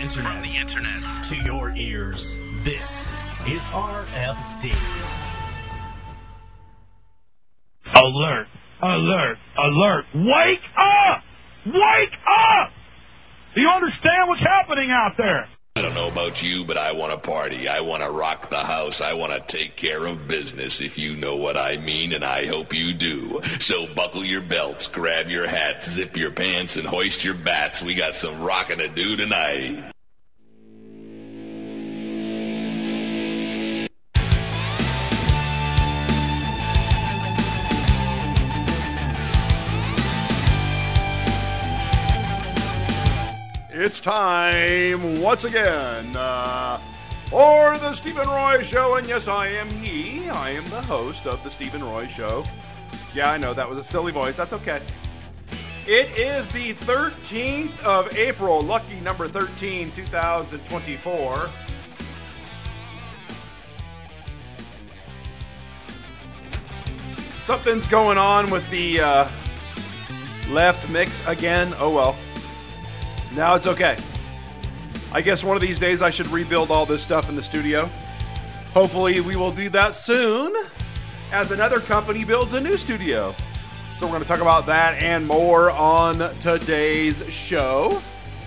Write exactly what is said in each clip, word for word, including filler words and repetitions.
internet. From the internet. To your ears. This is R F D. Alert! Alert! Alert! Wake up! Wake up! Do you understand what's happening out there? I don't know about you, but I want to party. I want to rock the house. I want to take care of business, if you know what I mean, and I hope you do. So buckle your belts, grab your hats, zip your pants, and hoist your bats. We got some rockin' to do tonight. It's time once again uh, for the Stephen Roy Show, and yes, I am he. I am the host of the Stephen Roy Show. Yeah, I know that was a silly voice. That's okay. It is the thirteenth of April, lucky number thirteen, two thousand twenty-four. Something's going on with the uh, left mix again. Oh well. Now it's okay. I guess one of these days I should rebuild all this stuff in the studio. Hopefully we will do that soon as another company builds a new studio. So we're going to talk about that and more on today's show.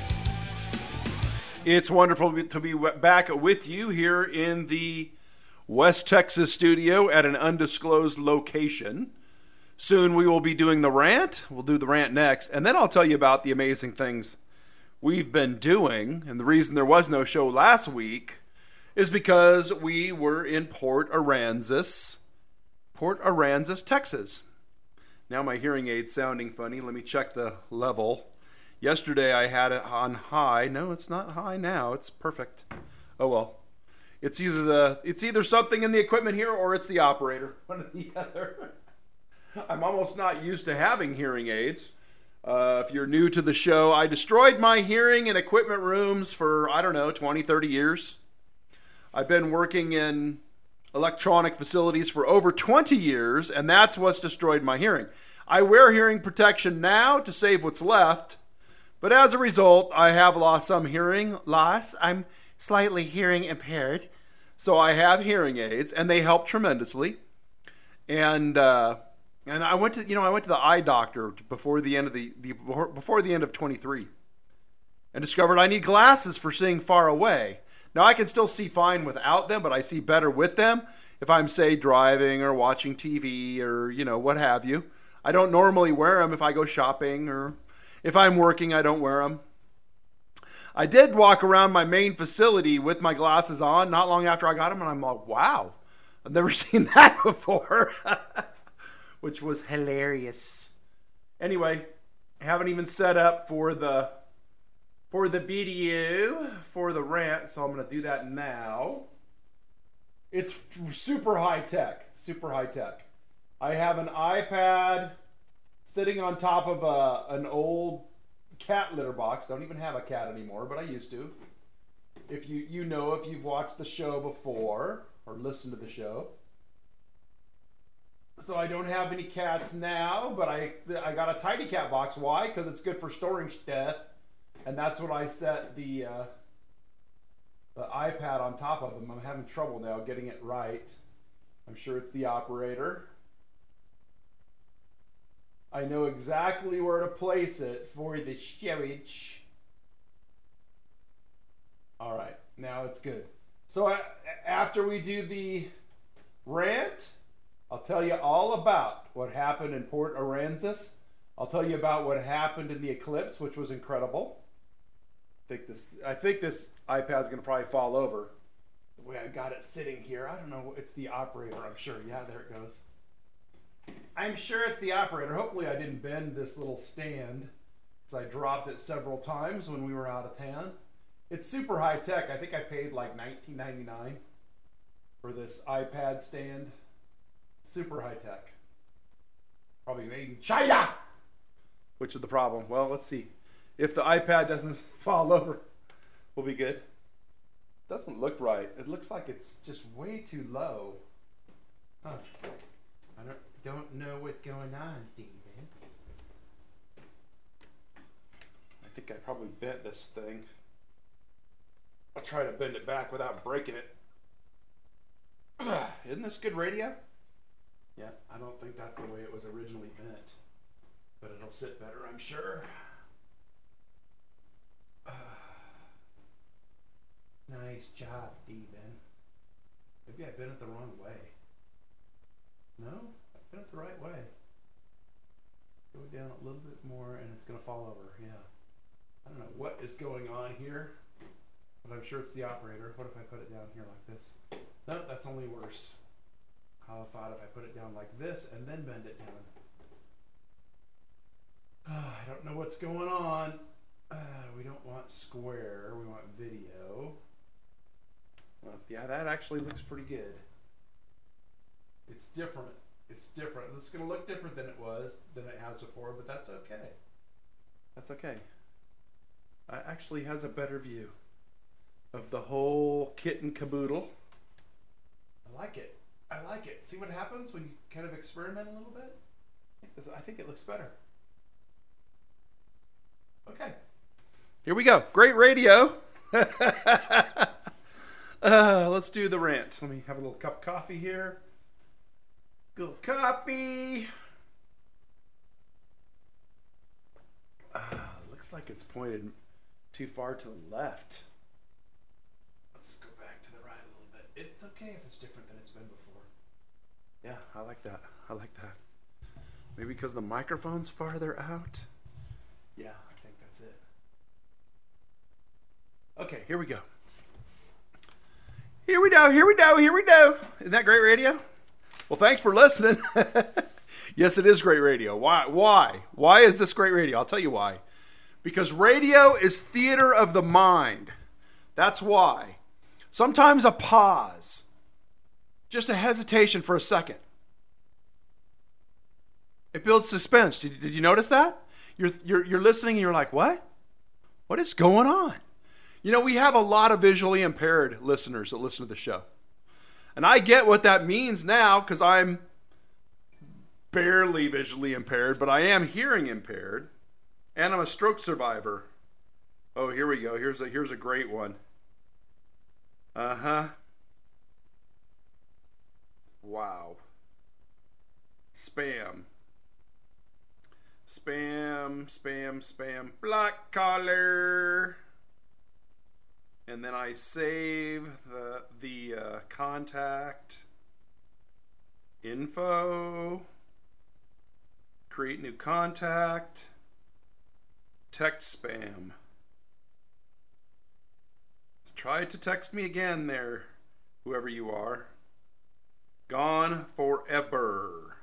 It's wonderful to be back with you here in the West Texas studio at an undisclosed location. Soon we will be doing the rant. We'll do the rant next. And then I'll tell you about the amazing things we've been doing, and the reason there was no show last week is because we were in Port Aransas, Port Aransas, Texas. Now my hearing aid's sounding funny. Let me check the level. Yesterday I had it on high. No, it's not high now. It's perfect. Oh well. It's either the it's either something in the equipment here or it's the operator. One or the other. I'm almost not used to having hearing aids. Uh, if you're new to the show, I destroyed my hearing in equipment rooms for, I don't know, twenty, thirty years. I've been working in electronic facilities for over twenty years, and that's what's destroyed my hearing. I wear hearing protection now to save what's left, but as a result, I have lost some hearing loss. I'm slightly hearing impaired, so I have hearing aids, and they help tremendously. And, uh... And I went to, you know, I went to the eye doctor before the end of the, the before the end of twenty-three, and discovered I need glasses for seeing far away. Now I can still see fine without them, but I see better with them if I'm, say, driving or watching T V or, you know, what have you. I don't normally wear them if I go shopping, or if I'm working, I don't wear them. I did walk around my main facility with my glasses on not long after I got them, and I'm like, wow, I've never seen that before. Which was hilarious. Anyway, I haven't even set up for the for the video for the rant, so I'm going to do that now. It's super high tech, super high tech. I have an iPad sitting on top of a an old cat litter box. Don't even have a cat anymore, but I used to. If you you know if you've watched the show before or listened to the show. So I don't have any cats now, but I I got a tiny cat box. Why? Because it's good for storing stuff, and that's what I set the uh, the iPad on top of them. I'm having trouble now getting it right. I'm sure it's the operator. I know exactly where to place it for the storage. All right, now it's good. So I, after we do the rant, I'll tell you all about what happened in Port Aransas. I'll tell you about what happened in the eclipse, which was incredible. I think this, I think this iPad's going to probably fall over. The way I got it sitting here, I don't know. It's the operator, I'm sure. Yeah, there it goes. I'm sure it's the operator. Hopefully I didn't bend this little stand, because I dropped it several times when we were out of town. It's super high tech. I think I paid like nineteen ninety-nine for this iPad stand. Super high tech. Probably made in China! Which is the problem. Well, let's see. If the iPad doesn't fall over, we'll be good. It doesn't look right. It looks like it's just way too low. Huh. I don't, don't know what's going on, Steven. I think I probably bent this thing. I'll try to bend it back without breaking it. Isn't this good radio? Yeah, I don't think that's the way it was originally bent. But it'll sit better, I'm sure. Uh, nice job, D-Ben. Maybe I bent it the wrong way. No? I bent it the right way. Go down a little bit more and it's going to fall over. Yeah. I don't know what is going on here, but I'm sure it's the operator. What if I put it down here like this? No, that's only worse. How about if I put it down like this and then bend it down? Oh, I don't know what's going on. Uh, we don't want square. We want video. Well, yeah, that actually looks pretty good. It's different. It's different. It's going to look different than it was, than it has before, but that's okay. That's okay. It actually has a better view of the whole kit and caboodle. I like it. I like it. See what happens when you kind of experiment a little bit? I think it looks better. Okay. Here we go. Great radio. uh, let's do the rant. Let me have a little cup of coffee here. Little coffee. Uh, looks like it's pointed too far to the left. Let's go back to the right a little bit. It's okay if it's different than it's been before. Yeah, I like that. I like that. Maybe because the microphone's farther out. Yeah, I think that's it. Okay, here we go. Here we go, here we go, here we go. Isn't that great radio? Well, thanks for listening. Yes, it is great radio. Why? Why? Why is this great radio? I'll tell you why. Because radio is theater of the mind. That's why. Sometimes a pause. Just a hesitation for a second. It builds suspense. Did, did you notice that? You're, you're, you're listening and you're like, what? What is going on? You know, we have a lot of visually impaired listeners that listen to the show. And I get what that means now because I'm barely visually impaired, but I am hearing impaired. And I'm a stroke survivor. Oh, here we go. Here's a, here's a great one. Uh-huh. Wow. Spam. Spam, spam, spam. Black collar. And then I save the, the uh, contact info. Create new contact. Text spam. Try to text me again there, whoever you are. Gone forever.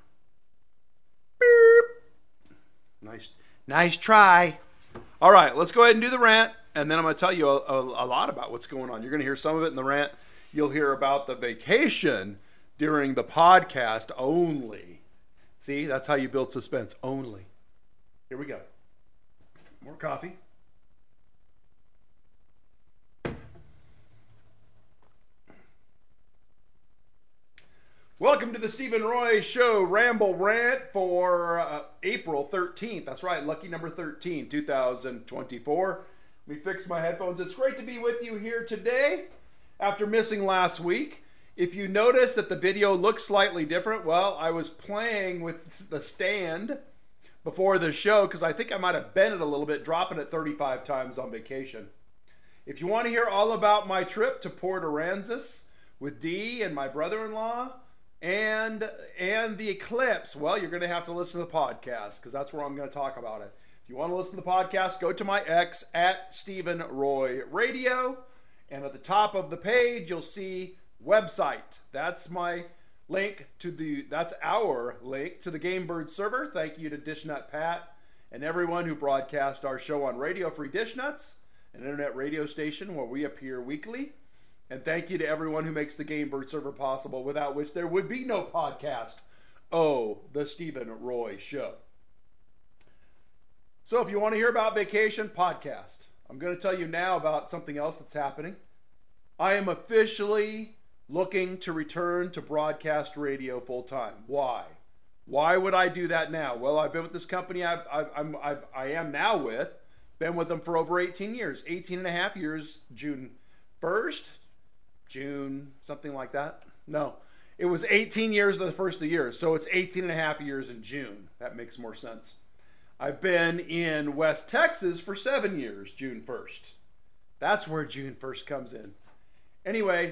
Beep. Nice, nice try. All right, let's go ahead and do the rant, and then I'm going to tell you a, a, a lot about what's going on. You're going to hear some of it in the rant. You'll hear about the vacation during the podcast only. See, that's how you build suspense, only. Here we go. More coffee. Welcome to the Stephen Roy Show Ramble Rant for uh, April thirteenth. That's right, lucky number thirteen, two thousand twenty-four. Let me fix my headphones. It's great to be with you here today after missing last week. If you notice that the video looks slightly different, well, I was playing with the stand before the show because I think I might have bent it a little bit, dropping it thirty-five times on vacation. If you want to hear all about my trip to Port Aransas with Dee and my brother-in-law, And and the eclipse, well, you're going to have to listen to the podcast because that's where I'm going to talk about it. If you want to listen to the podcast, go to my X at Stephen Roy Radio. And at the top of the page, you'll see website. That's my link to the, that's our link to the Gamebird server. Thank you to DishNut Pat and everyone who broadcast our show on Radio Free Dish Nuts, an internet radio station where we appear weekly. And thank you to everyone who makes the Gamebird server possible, without which there would be no podcast. Oh, the Stephen Roy Show. So if you want to hear about vacation, podcast. I'm going to tell you now about something else that's happening. I am officially looking to return to broadcast radio full time. Why? Why would I do that now? Well, I've been with this company I've, I've, I'm, I've, I am now with. Been with them for over eighteen years. eighteen and a half years, June first, June, something like that. No, it was eighteen years of the first of the year, so it's eighteen and a half years in June. That makes more sense. I've been in West Texas for seven years, June first. That's where June first comes in. Anyway,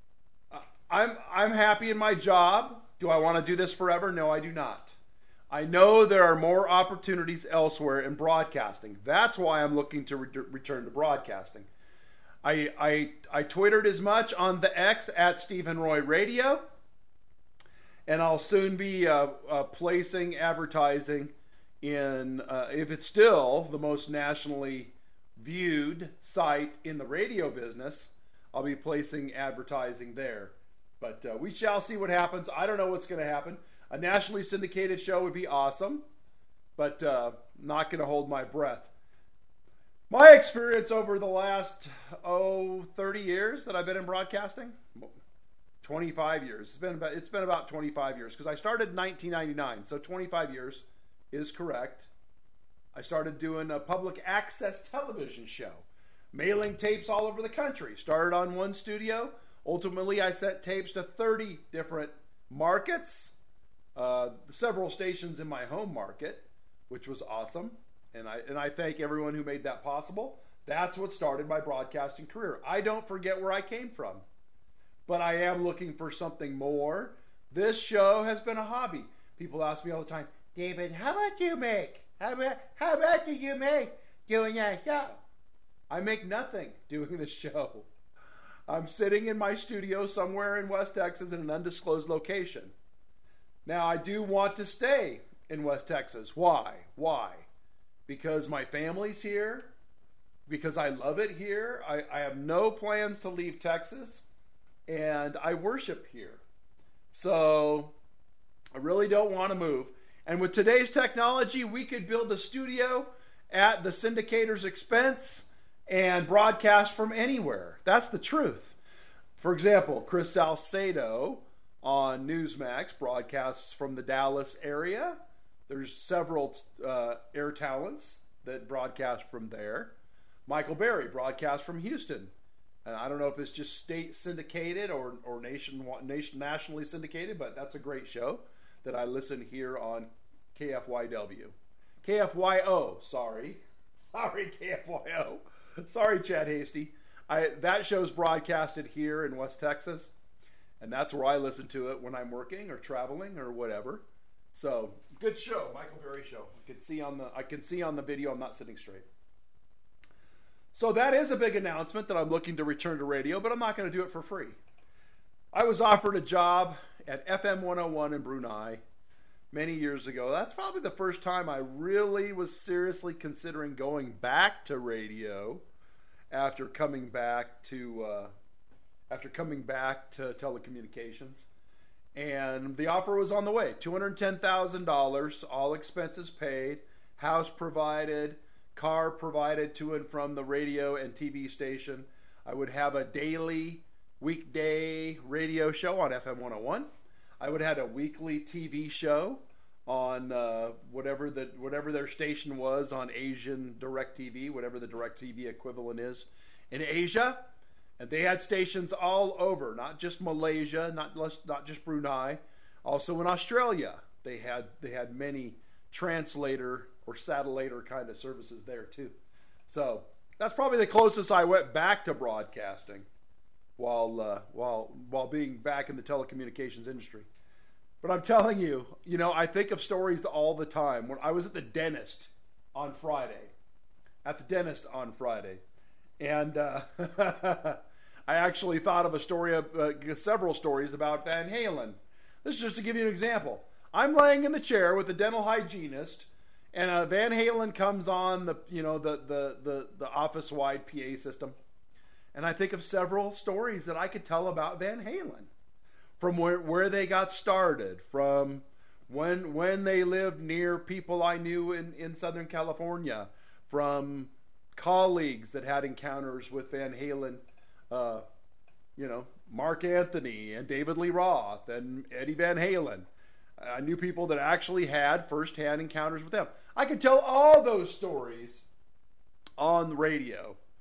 I'm I'm happy in my job. Do I want to do this forever? No, I do not. I know there are more opportunities elsewhere in broadcasting. That's why I'm looking to re- return to broadcasting. I, I I twittered as much on the X at Stephen Roy Radio, and I'll soon be uh, uh, placing advertising in, uh, if it's still the most nationally viewed site in the radio business, I'll be placing advertising there. But uh, we shall see what happens. I don't know what's going to happen. A nationally syndicated show would be awesome, but uh, not going to hold my breath. My experience over the last, oh, thirty years that I've been in broadcasting, twenty-five years. It's been about, it's been about twenty-five years because I started in nineteen ninety-nine, so twenty-five years is correct. I started doing a public access television show, mailing tapes all over the country. Started on one studio. Ultimately, I sent tapes to thirty different markets, uh, several stations in my home market, which was awesome. And I and I thank everyone who made that possible. That's what started my broadcasting career. I don't forget where I came from, but I am looking for something more. This show has been a hobby. People ask me all the time, David, how much do you make? How much, how much do you make doing that show? I make nothing doing the show. I'm sitting in my studio somewhere in West Texas in an undisclosed location. Now, I do want to stay in West Texas. Why? Why? Because my family's here, because I love it here. I, I have no plans to leave Texas, and I worship here. So I really don't want to move. And with today's technology, we could build a studio at the syndicator's expense and broadcast from anywhere. That's the truth. For example, Chris Salcedo on Newsmax broadcasts from the Dallas area. There's several uh, air talents that broadcast from there. Michael Berry broadcasts from Houston. And I don't know if it's just state syndicated or, or nation, nation nationally syndicated, but that's a great show that I listen here on K F Y W. K F Y O, sorry. Sorry, K F Y O. Sorry, Chad Hasty. I, that show's broadcasted here in West Texas, and that's where I listen to it when I'm working or traveling or whatever. So, good show, Michael Berry show. I can see on the I can see on the video I'm not sitting straight. So that is a big announcement that I'm looking to return to radio, but I'm not going to do it for free. I was offered a job at F M one oh one in Brunei many years ago. That's probably the first time I really was seriously considering going back to radio after coming back to uh, after coming back to telecommunications. And the offer was on the way. two hundred ten thousand dollars, all expenses paid, house provided, car provided to and from the radio and T V station. I would have a daily, weekday radio show on F M one oh one. I would have a weekly T V show on uh, whatever the whatever their station was on Asian DirecTV, whatever the DirecTV equivalent is in Asia. And they had stations all over, not just Malaysia, not not just Brunei, also in Australia. They had they had many translator or satellator kind of services there too. So that's probably the closest I went back to broadcasting while uh, while while being back in the telecommunications industry. But I'm telling you, you know, I think of stories all the time. When I was at the dentist on Friday, at the dentist on Friday, and uh, I actually thought of a story, of, uh, several stories about Van Halen. This is just to give you an example. I'm laying in the chair with a dental hygienist, and uh, Van Halen comes on the, you know, the the the, the office-wide P A system, and I think of several stories that I could tell about Van Halen. From where, where they got started, from when when they lived near people I knew in, in Southern California, from colleagues that had encounters with Van Halen, uh, you know, Mark Anthony and David Lee Roth and Eddie Van Halen. I knew people that actually had firsthand encounters with them. I could tell all those stories on the radio.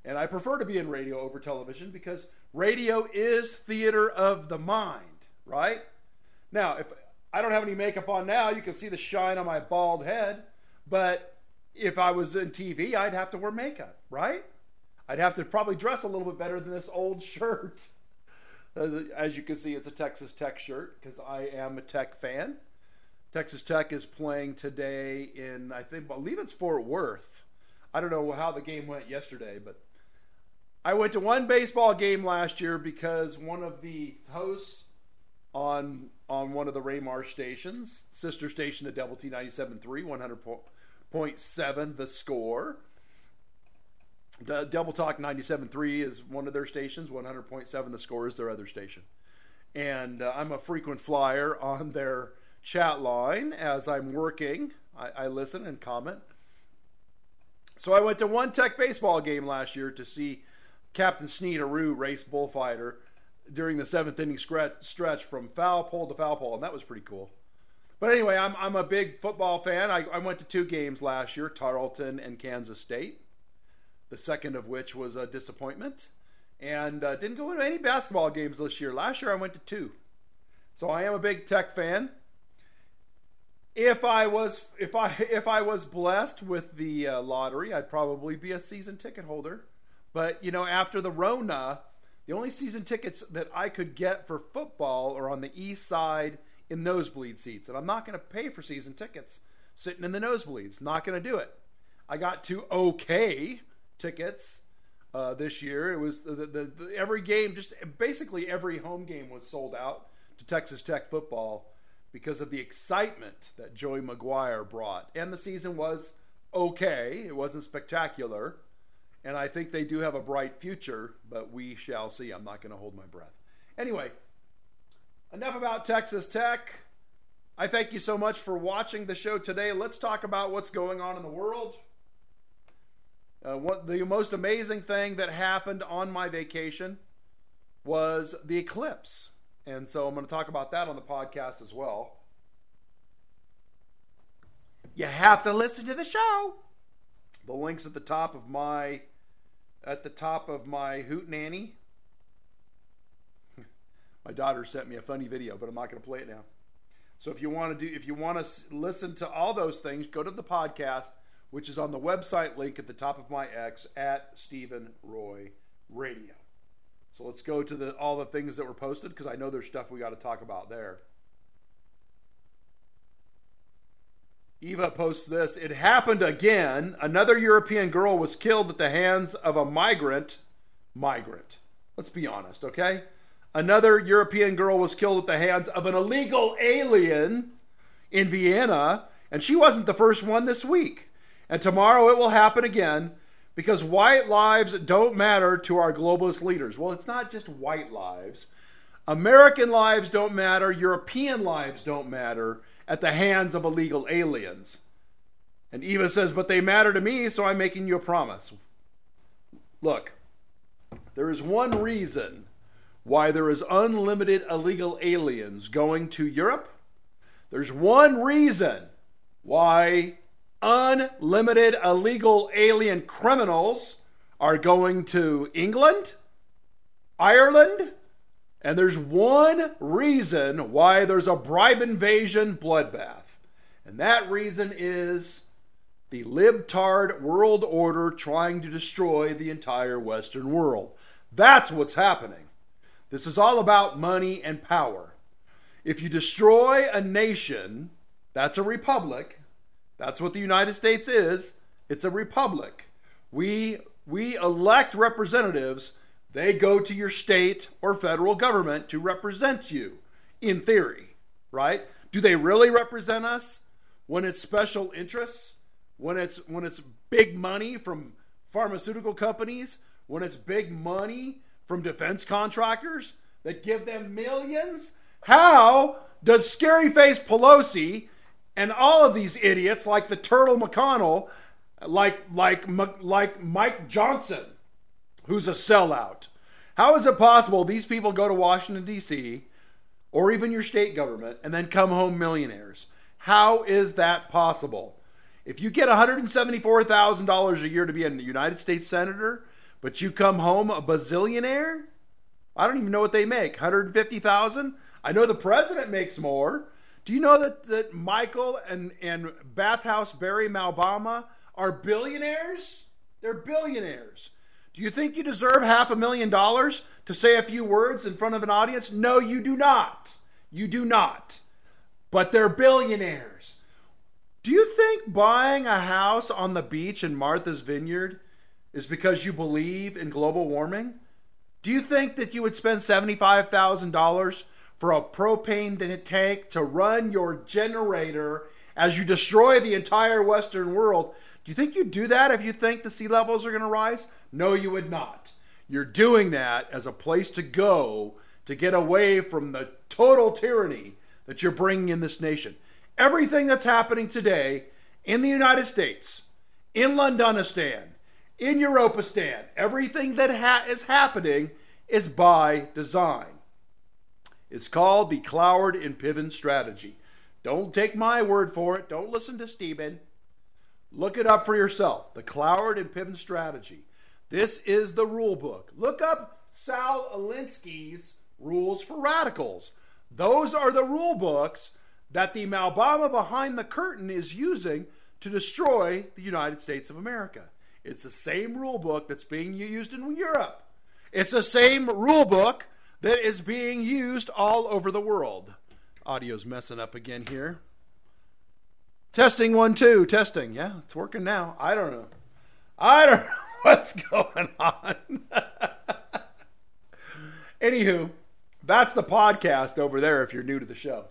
And I prefer to be in radio over television because radio is theater of the mind, right? Now, if I don't have any makeup on now, you can see the shine on my bald head. But if I was in T V, I'd have to wear makeup, right? I'd have to probably dress a little bit better than this old shirt. As you can see, it's a Texas Tech shirt because I am a Tech fan. Texas Tech is playing today in, I think, I believe it's Fort Worth. I don't know how the game went yesterday, but I went to one baseball game last year because one of the hosts on on one of the Raymar stations, sister station to Double T ninety-seven point three, one hundred point seven, The Score. The Double Talk ninety-seven point three is one of their stations. one hundred point seven, The Score, is their other station. And uh, I'm a frequent flyer on their chat line as I'm working. I, I listen and comment. So I went to one Tech baseball game last year to see Captain Sneederoo race bullfighter during the seventh inning stretch from foul pole to foul pole, and that was pretty cool. But anyway, I'm I'm a big football fan. I, I went to two games last year, Tarleton and Kansas State, the second of which was a disappointment, and uh, didn't go to any basketball games this year. Last year I went to two. So I am a big Tech fan. If I was if I if I was blessed with the uh, lottery, I'd probably be a season ticket holder. But, you know, after the Rona, the only season tickets that I could get for football are on the east side in nosebleed seats. And I'm not going to pay for season tickets sitting in the nosebleeds. Not going to do it. I got two okay tickets uh, this year. It was the, the, the every game, just basically every home game was sold out to Texas Tech football because of the excitement that Joey Maguire brought. And the season was okay. It wasn't spectacular. And I think they do have a bright future, but we shall see. I'm not going to hold my breath. Anyway, enough about Texas Tech. I thank you so much for watching the show today. Let's talk about what's going on in the world. Uh, what the most amazing thing that happened on my vacation was the eclipse. And so I'm going to talk about that on the podcast as well. You have to listen to the show. The link's at the top of my at the top of my Hoot Nanny. My daughter sent me a funny video, but I'm not going to play it now. So if you want to do if you want to listen to all those things, go to the podcast, which is on the website link at the top of my X at Stephen Roy Radio. So let's go to the all the things that were posted because I know there's stuff we got to talk about there. Eva posts this. It happened again. Another European girl was killed at the hands of a migrant. Migrant. Let's be honest, okay? Another European girl was killed at the hands of an illegal alien in Vienna, and she wasn't the first one this week. And tomorrow it will happen again because white lives don't matter to our globalist leaders. Well, it's not just white lives. American lives don't matter. European lives don't matter at the hands of illegal aliens. And Eva says, but they matter to me, so I'm making you a promise. Look, there is one reason why there is unlimited illegal aliens going to Europe. There's one reason why unlimited illegal alien criminals are going to England, Ireland, and there's one reason why there's a bribe invasion bloodbath. And that reason is the libtard world order trying to destroy the entire Western world. That's what's happening. This is all about money and power. If you destroy a nation, that's a republic. That's what the United States is. It's a republic. We, we elect representatives. They go to your state or federal government to represent you, in theory, right? Do they really represent us when it's special interests, when it's when it's big money from pharmaceutical companies, when it's big money from defense contractors that give them millions? How does Scary Face Pelosi and all of these idiots like the Turtle McConnell, like like like Mike Johnson, who's a sellout. How is it possible these people go to Washington, D C, or even your state government, and then come home millionaires? How is that possible? If you get one hundred seventy-four thousand dollars a year to be a United States Senator, but you come home a bazillionaire? I don't even know what they make. one hundred fifty thousand dollars? I know the president makes more. Do you know that, that Michael and, and Bathhouse Barry Malbama are billionaires? They're billionaires. Do you think you deserve half a million dollars to say a few words in front of an audience? No, you do not. You do not. But they're billionaires. Do you think buying a house on the beach in Martha's Vineyard is because you believe in global warming? Do you think that you would spend seventy-five thousand dollars for a propane tank to run your generator as you destroy the entire Western world? Do you think you'd do that if you think the sea levels are going to rise? No, you would not. You're doing that as a place to go to get away from the total tyranny that you're bringing in this nation. Everything that's happening today in the United States, in Londonistan, in Europistan, everything that ha- is happening is by design. It's called the Cloward and Piven strategy. Don't take my word for it. Don't listen to Stephen. Look it up for yourself. The Cloward and Piven strategy. This is the rule book. Look up Sal Alinsky's Rules for Radicals. Those are the rule books that the Malbama behind the curtain is using to destroy the United States of America. It's the same rule book that's being used in Europe. It's the same rule book that is being used all over the world. Audio's messing up again here. Testing one, two, testing. Yeah, it's working now. I don't know. I don't know what's going on. Anywho, that's the podcast over there if you're new to the show.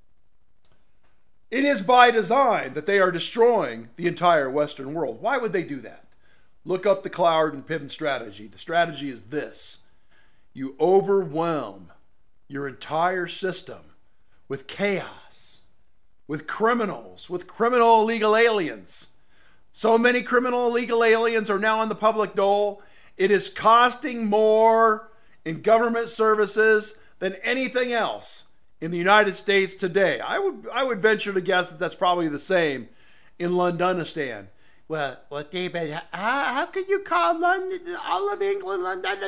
It is by design that they are destroying the entire Western world. Why would they do that? Look up the Cloward and Piven strategy. The strategy is this. You overwhelm your entire system with chaos, with criminals, with criminal illegal aliens. So many criminal illegal aliens are now on the public dole. It is costing more in government services than anything else in the United States today. I would I would venture to guess that that's probably the same in Londonistan. Well, well, David, how, how could you call London, all of England, London?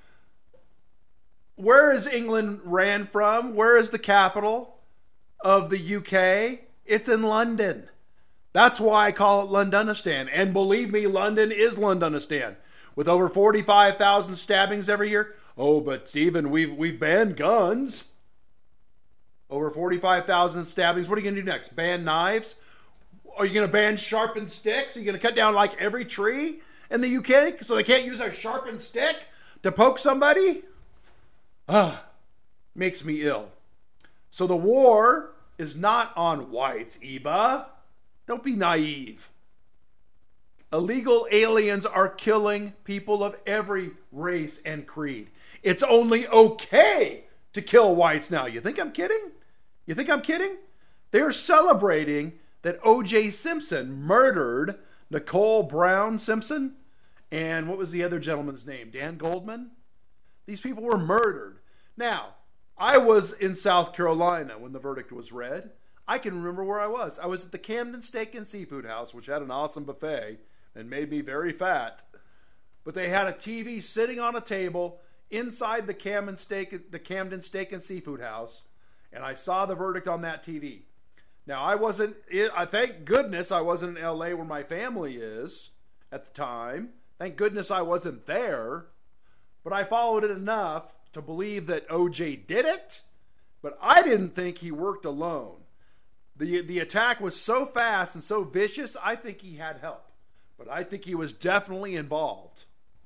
Where is England ran from? Where is the capital of the U K? It's in London. That's why I call it Londonistan. And believe me, London is Londonistan. With over forty-five thousand stabbings every year. Oh, but Stephen, we've, we've banned guns. Over forty-five thousand stabbings. What are you going to do next? Ban knives? Are you going to ban sharpened sticks? Are you going to cut down like every tree in the U K so they can't use a sharpened stick to poke somebody? Ah, makes me ill. So the war is not on whites, Eva. Don't be naive. Illegal aliens are killing people of every race and creed. It's only okay to kill whites now. You think I'm kidding? You think I'm kidding? They're celebrating that O J Simpson murdered Nicole Brown Simpson. And what was the other gentleman's name? Dan Goldman? These people were murdered. Now, I was in South Carolina when the verdict was read. I can remember where I was. I was at the Camden Steak and Seafood House, which had an awesome buffet and made me very fat. But they had a T V sitting on a table inside the Camden Steak, the Camden Steak and Seafood House, and I saw the verdict on that T V. Now, I wasn't, I thank goodness I wasn't in L A where my family is at the time. Thank goodness I wasn't there. But I followed it enough to believe that O J did it. But I didn't think he worked alone. The, the attack was so fast and so vicious, I think he had help. But I think he was definitely involved.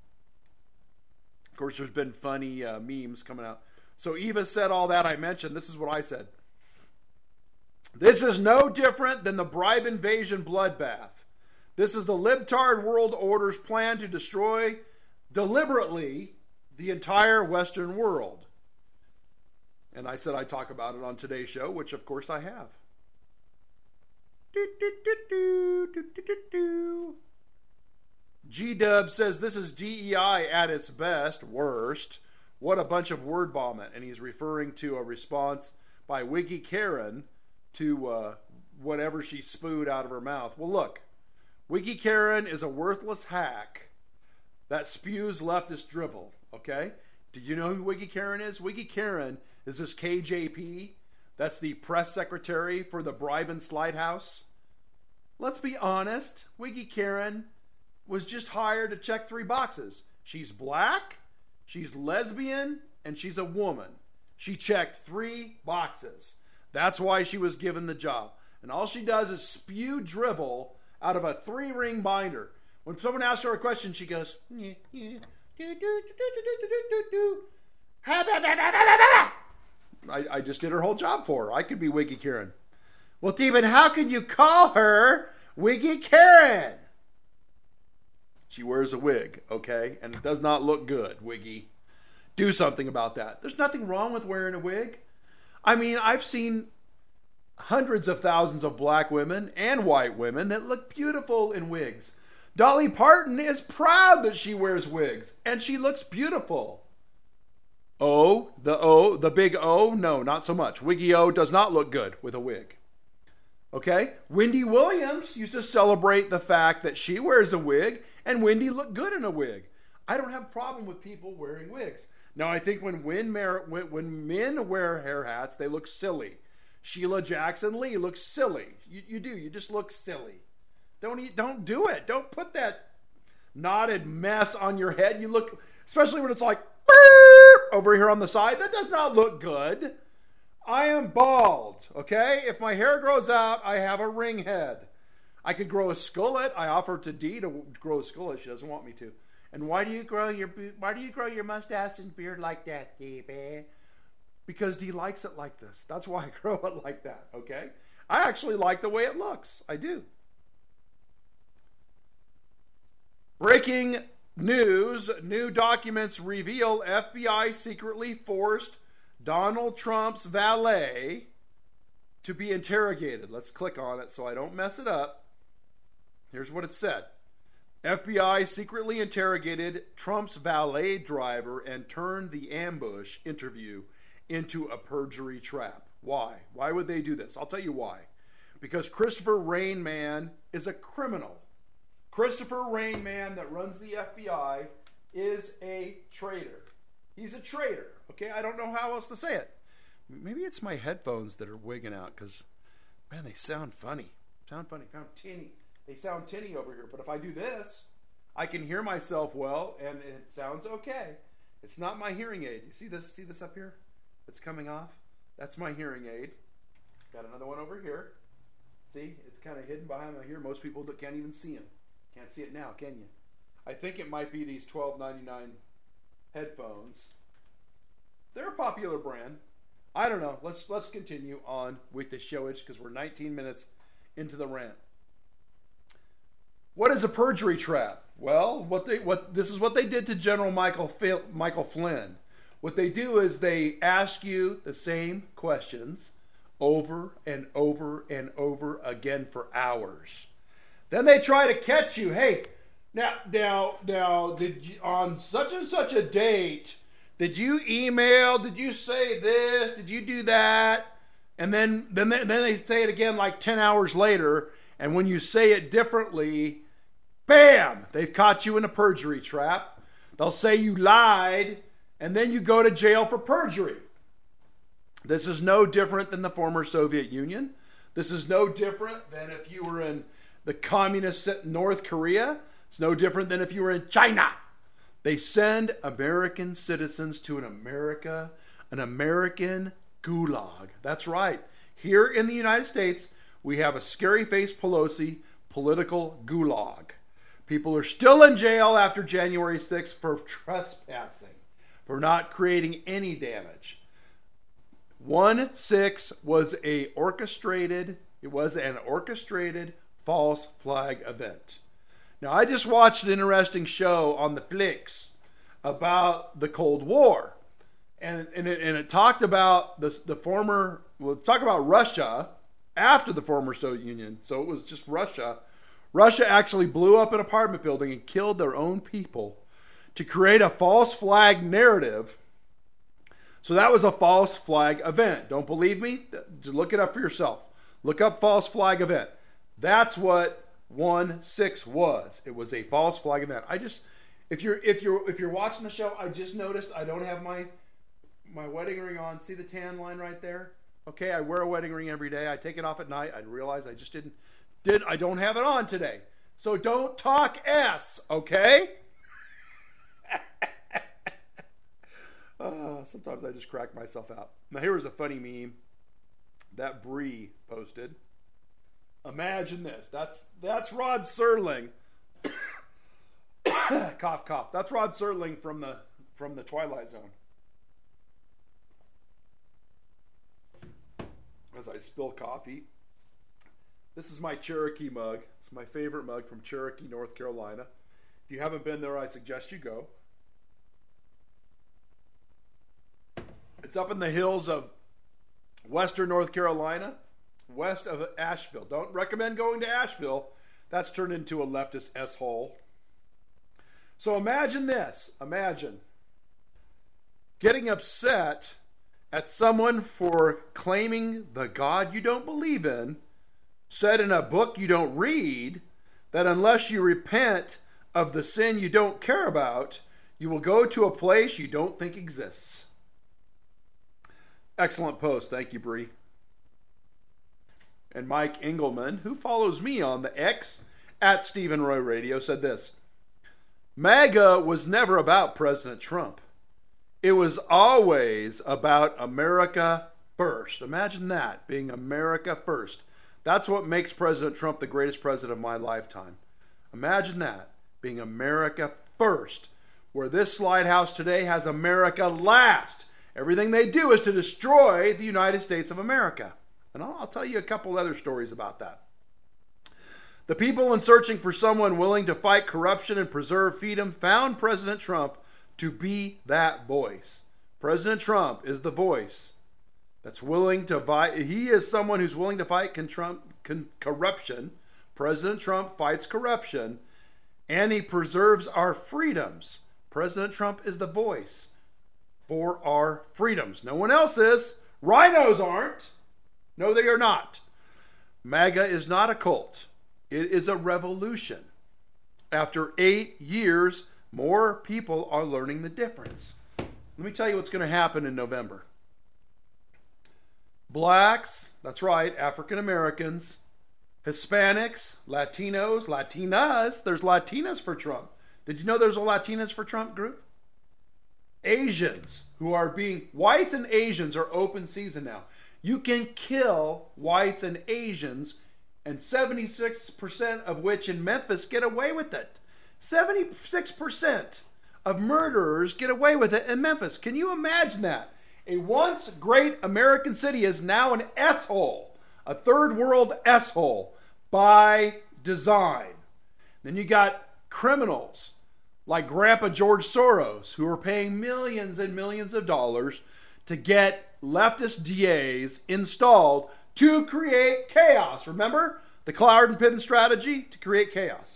Of course, there's been funny uh, memes coming out. So Eva said all that I mentioned. This is what I said. This is no different than the bribe invasion bloodbath. This is the libtard world order's plan to destroy deliberately the entire Western world. And I said I'd talk about it on today's show, which of course I have. G-Dub says this is D E I at its best, worst. What a bunch of word vomit. And he's referring to a response by Wiggy Karen to uh, whatever she spewed out of her mouth. Well, look, Wiggy Karen is a worthless hack that spews leftist drivel, okay? Did you know who Wiggy Karen is? Wiggy Karen is this K J P. That's the press secretary for the Bribe and Slide House. Let's be honest. Wiggy Karen was just hired to check three boxes. She's black, she's lesbian, and she's a woman. She checked three boxes. That's why she was given the job. And all she does is spew drivel out of a three-ring binder. When someone asks her a question, she goes, yeah, yeah, do, do, do, do, do, do, do. I, I just did her whole job for her. I could be Wiggy Karen. Well, Stephen, how can you call her Wiggy Karen? She wears a wig, okay? And it does not look good, Wiggy. Do something about that. There's nothing wrong with wearing a wig. I mean, I've seen hundreds of thousands of black women and white women that look beautiful in wigs. Dolly Parton is proud that she wears wigs, and she looks beautiful. O, the O, the big O, no, not so much. Wiggy O does not look good with a wig. Okay? Wendy Williams used to celebrate the fact that she wears a wig, and Wendy looked good in a wig. I don't have a problem with people wearing wigs. Now, I think when, when, when, when men wear hair hats, they look silly. Sheila Jackson Lee looks silly. You, you do. You just look silly. Don't, don't do it. Don't put that knotted mess on your head. You look, especially when it's like over here on the side. That does not look good. I am bald, okay? If my hair grows out, I have a ring head. I could grow a skullet. I offered to Dee to grow a skullet. She doesn't want me to. And why do you grow your why do you grow your mustache and beard like that, Dee, babe? Because Dee likes it like this. That's why I grow it like that, okay? I actually like the way it looks. I do. Breaking news. New documents reveal F B I secretly forced Donald Trump's valet to be interrogated. Let's click on it so I don't mess it up. Here's what it said. F B I secretly interrogated Trump's valet driver and turned the ambush interview into a perjury trap. Why? Why would they do this? I'll tell you why. Because Christopher Rainman is a criminal. Christopher Rainman, that runs the F B I, is a traitor. He's a traitor. Okay, I don't know how else to say it. Maybe it's my headphones that are wigging out because, man, they sound funny. Sound funny. Sound tinny. They sound tinny over here. But if I do this, I can hear myself well, and it sounds okay. It's not my hearing aid. You see this? See this up here? It's coming off. That's my hearing aid. Got another one over here. See? It's kind of hidden behind my ear. Most people can't even see him. Can't see it now, can you? I think it might be these twelve ninety-nine headphones. They're a popular brand. I don't know. Let's let's continue on with the showage because we're nineteen minutes into the rant. What is a perjury trap? Well, what they what this is what they did to General Michael Phil, Michael Flynn. What they do is they ask you the same questions over and over and over again for hours. Then they try to catch you. Hey, now now now did you, on such and such a date, did you email? Did you say this? Did you do that? And then then they, then they say it again like ten hours later. And when you say it differently, bam, they've caught you in a perjury trap. They'll say you lied, and then you go to jail for perjury. This is no different than the former Soviet Union. This is no different than if you were in the communist North Korea. It's no different than if you were in China. They send American citizens to an America, an American gulag. That's right. Here in the United States, we have a scary-faced Pelosi political gulag. People are still in jail after January sixth for trespassing, for not creating any damage. one six was a orchestrated, it was an orchestrated false flag event. Now, I just watched an interesting show on the Flicks about the Cold War. And, and, it, and it talked about the, the former, well, talk about Russia after the former Soviet Union. So it was just Russia. Russia actually blew up an apartment building and killed their own people to create a false flag narrative. So that was a false flag event. Don't believe me? Look it up for yourself. Look up false flag event. That's what one six was. It was a false flag event. I just, If you're if you're if you're watching the show, I just noticed I don't have my my wedding ring on. See the tan line right there? Okay, I wear a wedding ring every day. I take it off at night. I realize I just didn't did I don't have it on today. So don't talk S, okay? uh, sometimes I just crack myself out. Now here was a funny meme that Bree posted. Imagine this. That's that's Rod Serling. Cough, cough. That's Rod Serling from the from the Twilight Zone. As I spill coffee. This is my Cherokee mug. It's my favorite mug from Cherokee, North Carolina. If you haven't been there, I suggest you go. It's up in the hills of western North Carolina, west of Asheville. Don't recommend going to Asheville. That's turned into a leftist S-hole. So imagine this. Imagine getting upset at someone for claiming the God you don't believe in, said in a book you don't read, that unless you repent of the sin you don't care about, you will go to a place you don't think exists. Excellent post. Thank you, Bree. And Mike Engelman, who follows me on the X at Stephen Roy Radio, said this: MAGA was never about President Trump. It was always about America first. Imagine that, being America first. That's what makes President Trump the greatest president of my lifetime. Imagine that, being America first, where this slide house today has America last. Everything they do is to destroy the United States of America. And I'll, I'll tell you a couple other stories about that. The people in searching for someone willing to fight corruption and preserve freedom found President Trump to be that voice. President Trump is the voice that's willing to fight. He is someone who's willing to fight con- Trump, con- corruption. President Trump fights corruption, and he preserves our freedoms. President Trump is the voice for our freedoms. No one else is. Rhinos aren't. No, they are not. MAGA is not a cult. It is a revolution. After eight years, more people are learning the difference. Let me tell you what's going to happen in November. Blacks, that's right, African Americans, Hispanics, Latinos, Latinas. There's Latinas for Trump. Did you know there's a Latinas for Trump group? Asians who are being, whites and Asians are open season now. You can kill whites and Asians, and seventy-six percent of which in Memphis get away with it. seventy-six percent of murderers get away with it in Memphis. Can you imagine that? A once great American city is now an S-hole, a third world S-hole by design. Then you got criminals like Grandpa George Soros, who are paying millions and millions of dollars to get leftist D As installed to create chaos. Remember the Cloward and Piven strategy? To create chaos.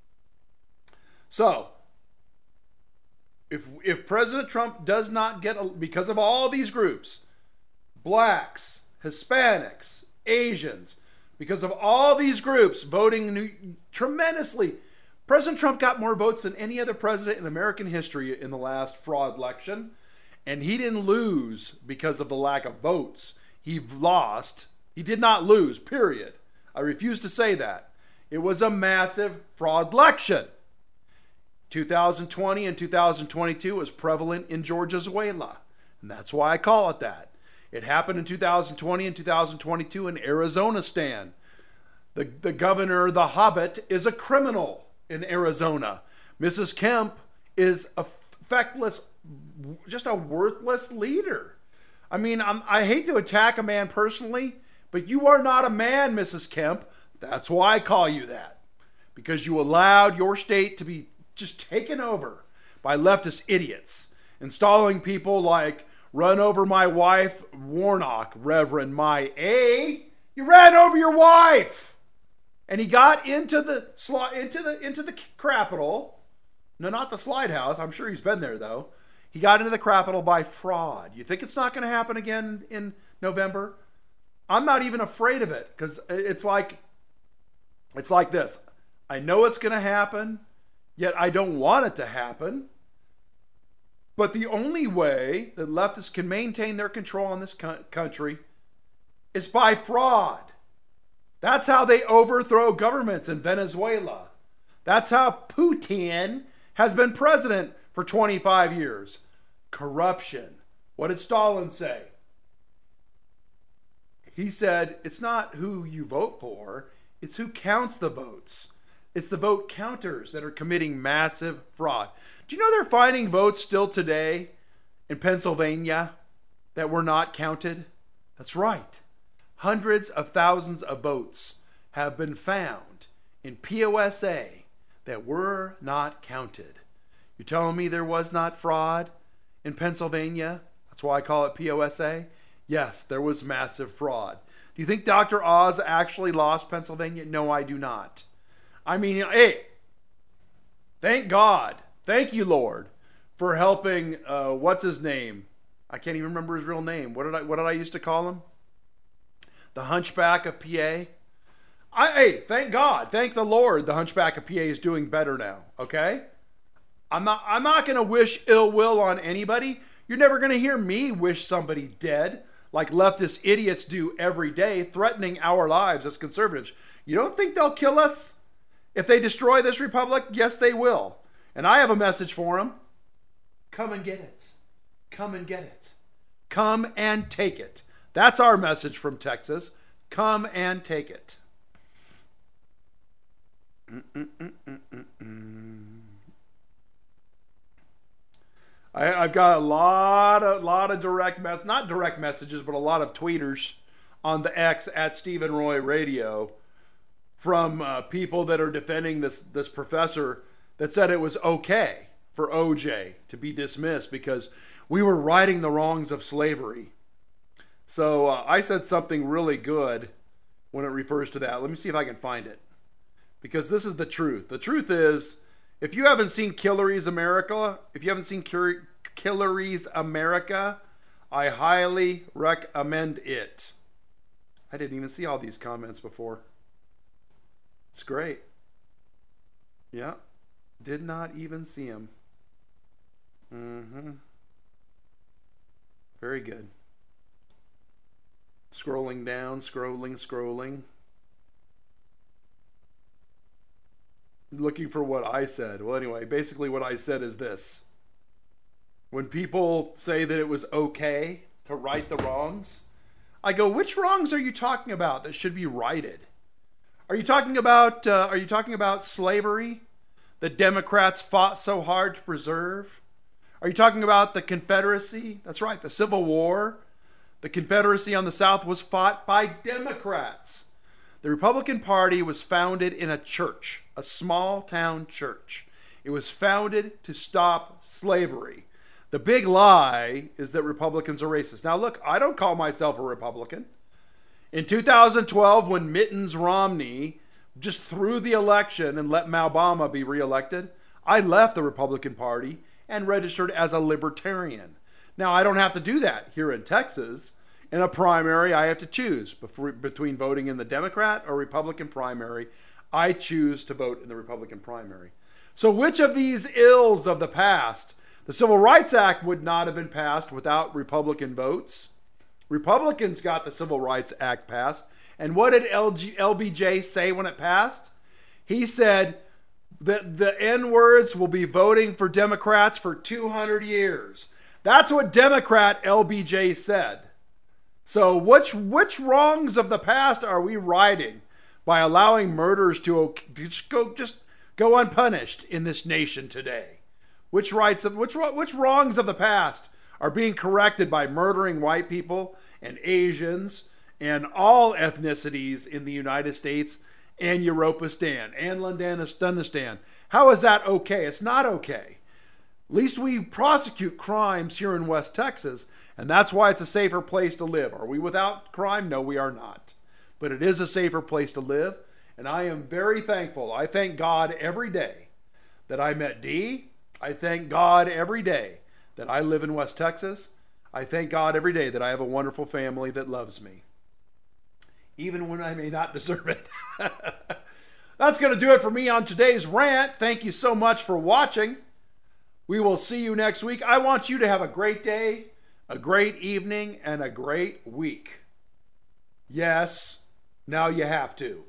So, if if President Trump does not get, because of all these groups, blacks, Hispanics, Asians, because of all these groups voting new, tremendously, President Trump got more votes than any other president in American history in the last fraud election, and he didn't lose because of the lack of votes. He lost. He did not lose, period. I refuse to say that. It was a massive fraud election. two thousand twenty and two thousand twenty-two was prevalent in Georgiazuela, and that's why I call it that. It happened in two thousand twenty and two thousand twenty-two in Arizona, Stan. The, the governor, the Hobbit, is a criminal in Arizona. Missus Kemp is a feckless, just a worthless leader. I mean, I'm, I hate to attack a man personally, but you are not a man, Missus Kemp. That's why I call you that. Because you allowed your state to be just taken over by leftist idiots, installing people like Run Over My Wife Warnock, Reverend My A. You ran over your wife, and he got into the into the into the Capitol. No, not the slide house. I'm sure he's been there though. He got into the Capitol by fraud. You think it's not going to happen again in November? I'm not even afraid of it, because it's like it's like this. I know it's going to happen. Yet I don't want it to happen. But the only way that leftists can maintain their control on this co- country is by fraud. That's how they overthrow governments in Venezuela. That's how Putin has been president for twenty-five years. Corruption. What did Stalin say? He said, it's not who you vote for, it's who counts the votes. It's the vote counters that are committing massive fraud. Do you know they're finding votes still today in Pennsylvania that were not counted? That's right. Hundreds of thousands of votes have been found in P O S A that were not counted. You're telling me there was not fraud in Pennsylvania? That's why I call it P O S A? Yes, there was massive fraud. Do you think Doctor Oz actually lost Pennsylvania? No, I do not. I mean, hey, thank God, thank you, Lord, for helping, uh, what's his name? I can't even remember his real name. What did I, what did I used to call him? The Hunchback of P A. I, hey, thank God, thank the Lord, the Hunchback of P A is doing better now, okay? I'm not, I'm not going to wish ill will on anybody. You're never going to hear me wish somebody dead like leftist idiots do every day, threatening our lives as conservatives. You don't think they'll kill us if they destroy this republic? Yes, they will. And I have a message for them. Come and get it. Come and get it. Come and take it. That's our message from Texas. Come and take it. Mm-mm-mm-mm-mm. I, I've got a lot of lot of direct mess, not direct messages, but a lot of tweeters on the X at Stephen Roy Radio from uh, people that are defending this this professor that said it was okay for O J to be dismissed because we were righting the wrongs of slavery. So uh, I said something really good when it refers to that. Let me see if I can find it, because this is the truth. The truth is, if you haven't seen Killary's America, if you haven't seen Killary's America, I highly recommend it. I didn't even see all these comments before. It's great. Yeah. Did not even see them. Mm-hmm. Very good. Scrolling down, scrolling, scrolling. Looking for what I said. Well, anyway, basically what I said is this. When people say that it was okay to right the wrongs, I go, which wrongs are you talking about that should be righted? Are you talking about uh, are you talking about slavery that Democrats fought so hard to preserve? Are you talking about the Confederacy? That's right, the Civil War. The Confederacy on the South was fought by Democrats. The Republican Party was founded in a church, a small town church. It was founded to stop slavery. The big lie is that Republicans are racist. Now look, I don't call myself a Republican. In two thousand twelve, when Mittens Romney just threw the election and let Obama be reelected, I left the Republican Party and registered as a libertarian. Now, I don't have to do that here in Texas. In a primary, I have to choose between voting in the Democrat or Republican primary. I choose to vote in the Republican primary. So which of these ills of the past? The Civil Rights Act would not have been passed without Republican votes. Republicans got the Civil Rights Act passed. And what did L G, L B J say when it passed? He said that the N-words will be voting for Democrats for two hundred years. That's what Democrat L B J said. So which which wrongs of the past are we righting by allowing murders to just go just go unpunished in this nation today? Which rights of which which wrongs of the past are being corrected by murdering white people and Asians and all ethnicities in the United States and Europistan and Londanistan? How is that okay? It's not okay. At least we prosecute crimes here in West Texas, and that's why it's a safer place to live. Are we without crime? No, we are not. But it is a safer place to live, and I am very thankful. I thank God every day that I met Dee. I thank God every day that I live in West Texas. I thank God every day that I have a wonderful family that loves me, even when I may not deserve it. That's going to do it for me on today's rant. Thank you so much for watching. We will see you next week. I want you to have a great day, a great evening, and a great week. Yes, now you have to.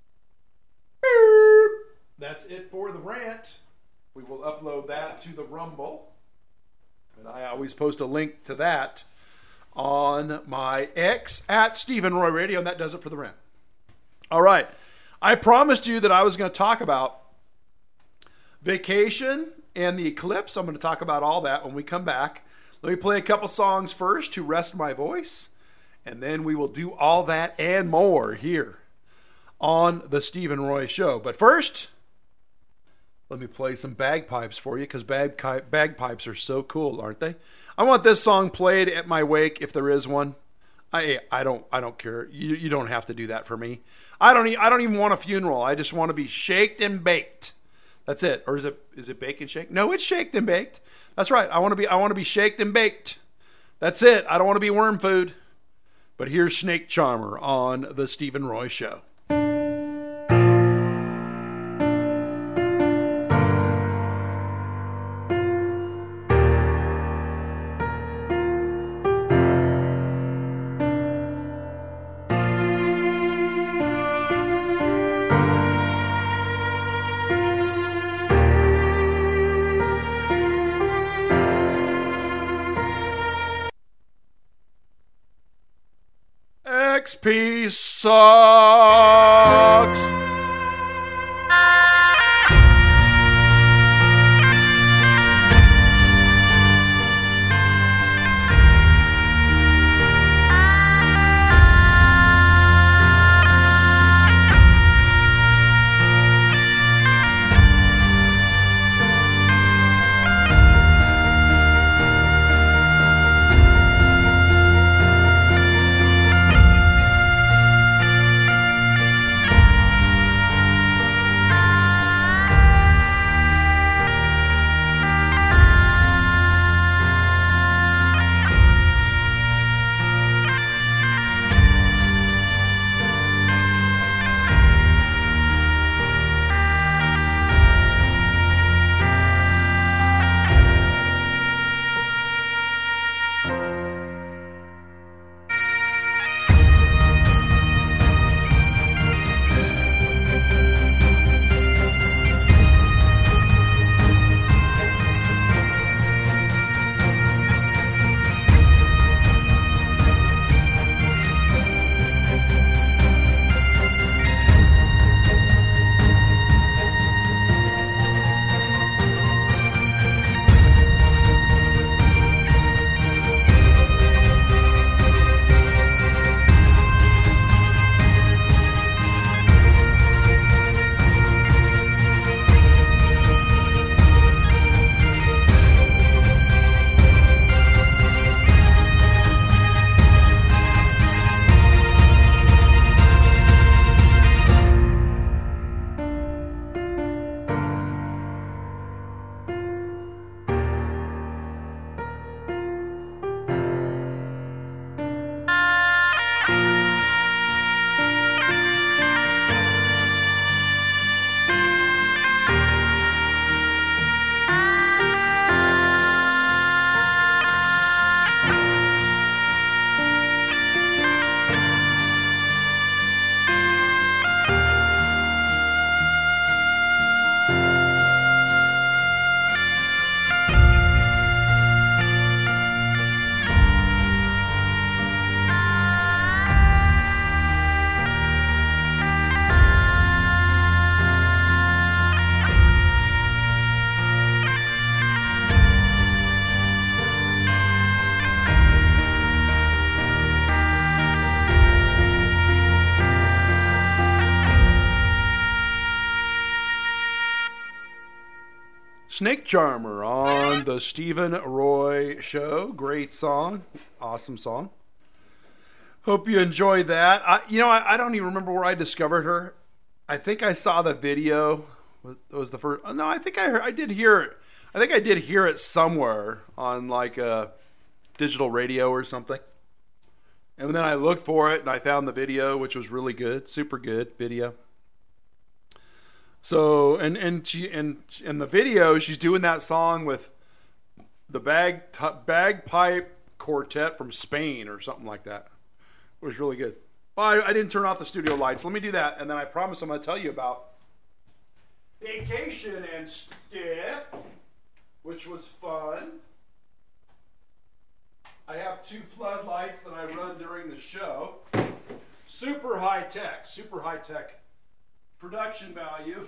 That's it for the rant. We will upload that to the Rumble. And I always post a link to that on my X at Stephen Roy Radio, and that does it for the rant. All right. I promised you that I was going to talk about vacation and the eclipse. I'm going to talk about all that when we come back. Let me play a couple songs first to rest my voice, and then we will do all that and more here on the Stephen Roy Show. But first, let me play some bagpipes for you, because bag, bagpipes are so cool, aren't they? I want this song played at my wake if there is one. I I don't I don't care. You you don't have to do that for me. I don't I don't even want a funeral. I just want to be shaked and baked. That's it. Or is it is it bake and shake? No, it's shaked and baked. That's right. I want to be I want to be shaked and baked. That's it. I don't want to be worm food. But here's Snake Charmer on the Stephen Roy Show. X P sucks. Snake Charmer on the Stephen Roy Show. Great song. Awesome song. Hope you enjoy that. I, you know, I, I don't even remember where I discovered her. I think I saw the video. It was the first. No, I think I heard, I did hear it. I think I did hear it somewhere on like a digital radio or something. And then I looked for it and I found the video, which was really good. Super good video. So and and she and in the video she's doing that song with the bag t- bagpipe quartet from Spain or something like that. It was really good. Oh, I, I didn't turn off the studio lights. Let me do that, and then I promise I'm going to tell you about vacation and stuff, which was fun. I have two floodlights that I run during the show. Super high tech, super high tech production value.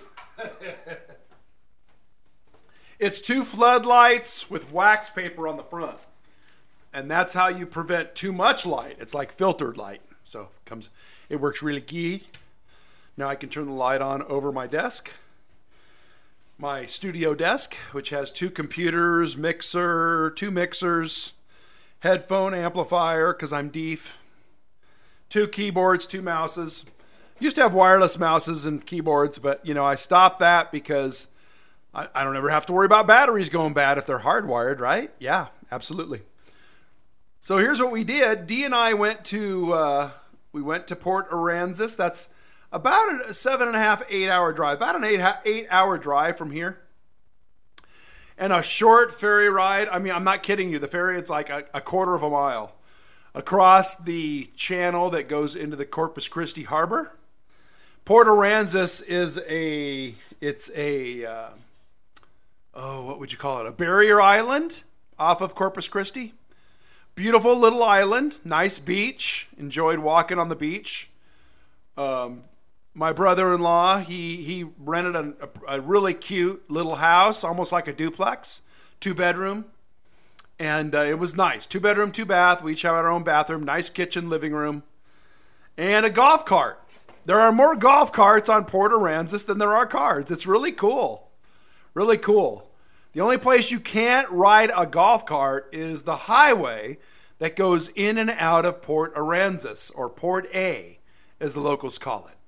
It's two floodlights with wax paper on the front. And that's how you prevent too much light. It's like filtered light. So it comes it works really good. Now I can turn the light on over my desk. My studio desk, which has two computers, mixer, two mixers, headphone amplifier because I'm deaf. Two keyboards, two mouses. Used to have wireless mouses and keyboards, but you know, I stopped that because I, I don't ever have to worry about batteries going bad if they're hardwired, right? Yeah, absolutely. So here's what we did. Dee and I went to uh, we went to Port Aransas. That's about a seven and a half, eight hour drive. About an eight eight hour drive from here. And a short ferry ride. I mean, I'm not kidding you. The ferry, it's like a, a quarter of a mile across the channel that goes into the Corpus Christi harbor. Port Aransas is a, it's a, uh, oh, what would you call it? A barrier island off of Corpus Christi. Beautiful little island, nice beach. Enjoyed walking on the beach. Um, my brother-in-law, he he rented a, a, a really cute little house, almost like a duplex, two bedroom. And uh, it was nice. Two bedroom, two bath. We each have our own bathroom, nice kitchen, living room, and a golf cart. There are more golf carts on Port Aransas than there are cars. It's really cool. Really cool. The only place you can't ride a golf cart is the highway that goes in and out of Port Aransas, or Port A, as the locals call it.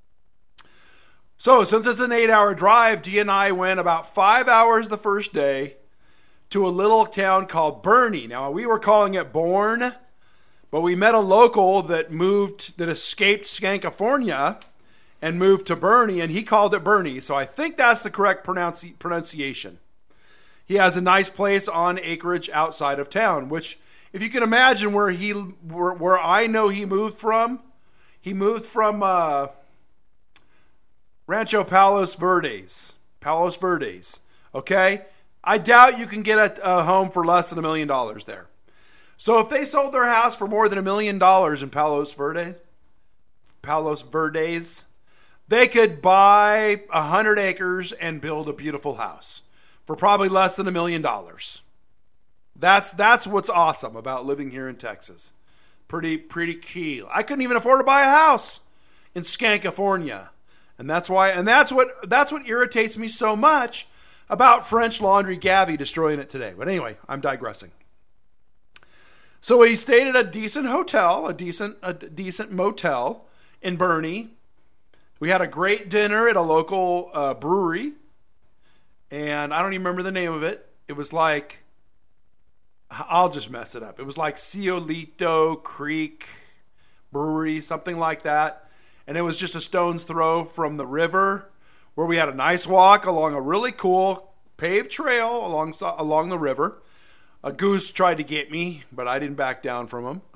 So since it's an eight-hour drive, Dee and I went about five hours the first day to a little town called Boerne. Now, we were calling it Bourne, but we met a local that moved, that escaped Skankofornia and moved to Boerne, and he called it Boerne. So I think that's the correct pronunci- pronunciation. He has a nice place on acreage outside of town, which, if you can imagine where he, where, where I know he moved from, he moved from uh, Rancho Palos Verdes. Palos Verdes, okay? I doubt you can get a, a home for less than a million dollars there. So if they sold their house for more than a million dollars in Palos Verdes, Palos Verdes, they could buy a hundred acres and build a beautiful house for probably less than a million dollars. That's that's what's awesome about living here in Texas. Pretty pretty key. I couldn't even afford to buy a house in Skankofornia, and that's why. And that's what that's what irritates me so much about French Laundry Gavi destroying it today. But anyway, I'm digressing. So we stayed at a decent hotel, a decent a decent motel in Boerne. We had a great dinner at a local uh, brewery. And I don't even remember the name of it. It was like, I'll just mess it up. It was like Ciolito Creek Brewery, something like that. And it was just a stone's throw from the river, where we had a nice walk along a really cool paved trail along, along the river. A goose tried to get me, but I didn't back down from him.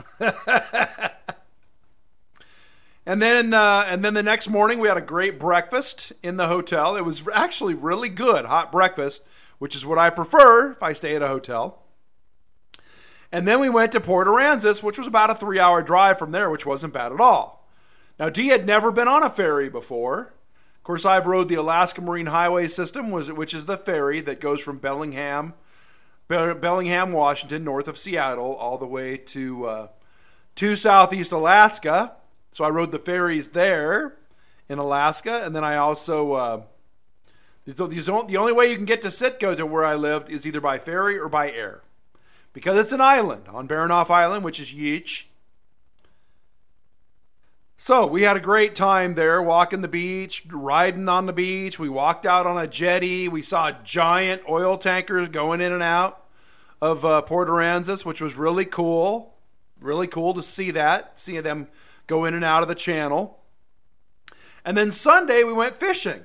And then uh, and then the next morning, we had a great breakfast in the hotel. It was actually really good, hot breakfast, which is what I prefer if I stay at a hotel. And then we went to Port Aransas, which was about a three-hour drive from there, which wasn't bad at all. Now, Dee had never been on a ferry before. Of course, I've rode the Alaska Marine Highway System, which is the ferry that goes from Bellingham, Bellingham, Washington, north of Seattle, all the way to uh, to Southeast Alaska. So I rode the ferries there in Alaska, and then I also, uh, the only way you can get to Sitka, to where I lived, is either by ferry or by air. Because it's an island on Baranof Island, which is huge. So we had a great time there, walking the beach, riding on the beach. We walked out on a jetty. We saw giant oil tankers going in and out of uh, Port Aransas, which was really cool. Really cool to see that, see them go in and out of the channel. And then Sunday we went fishing.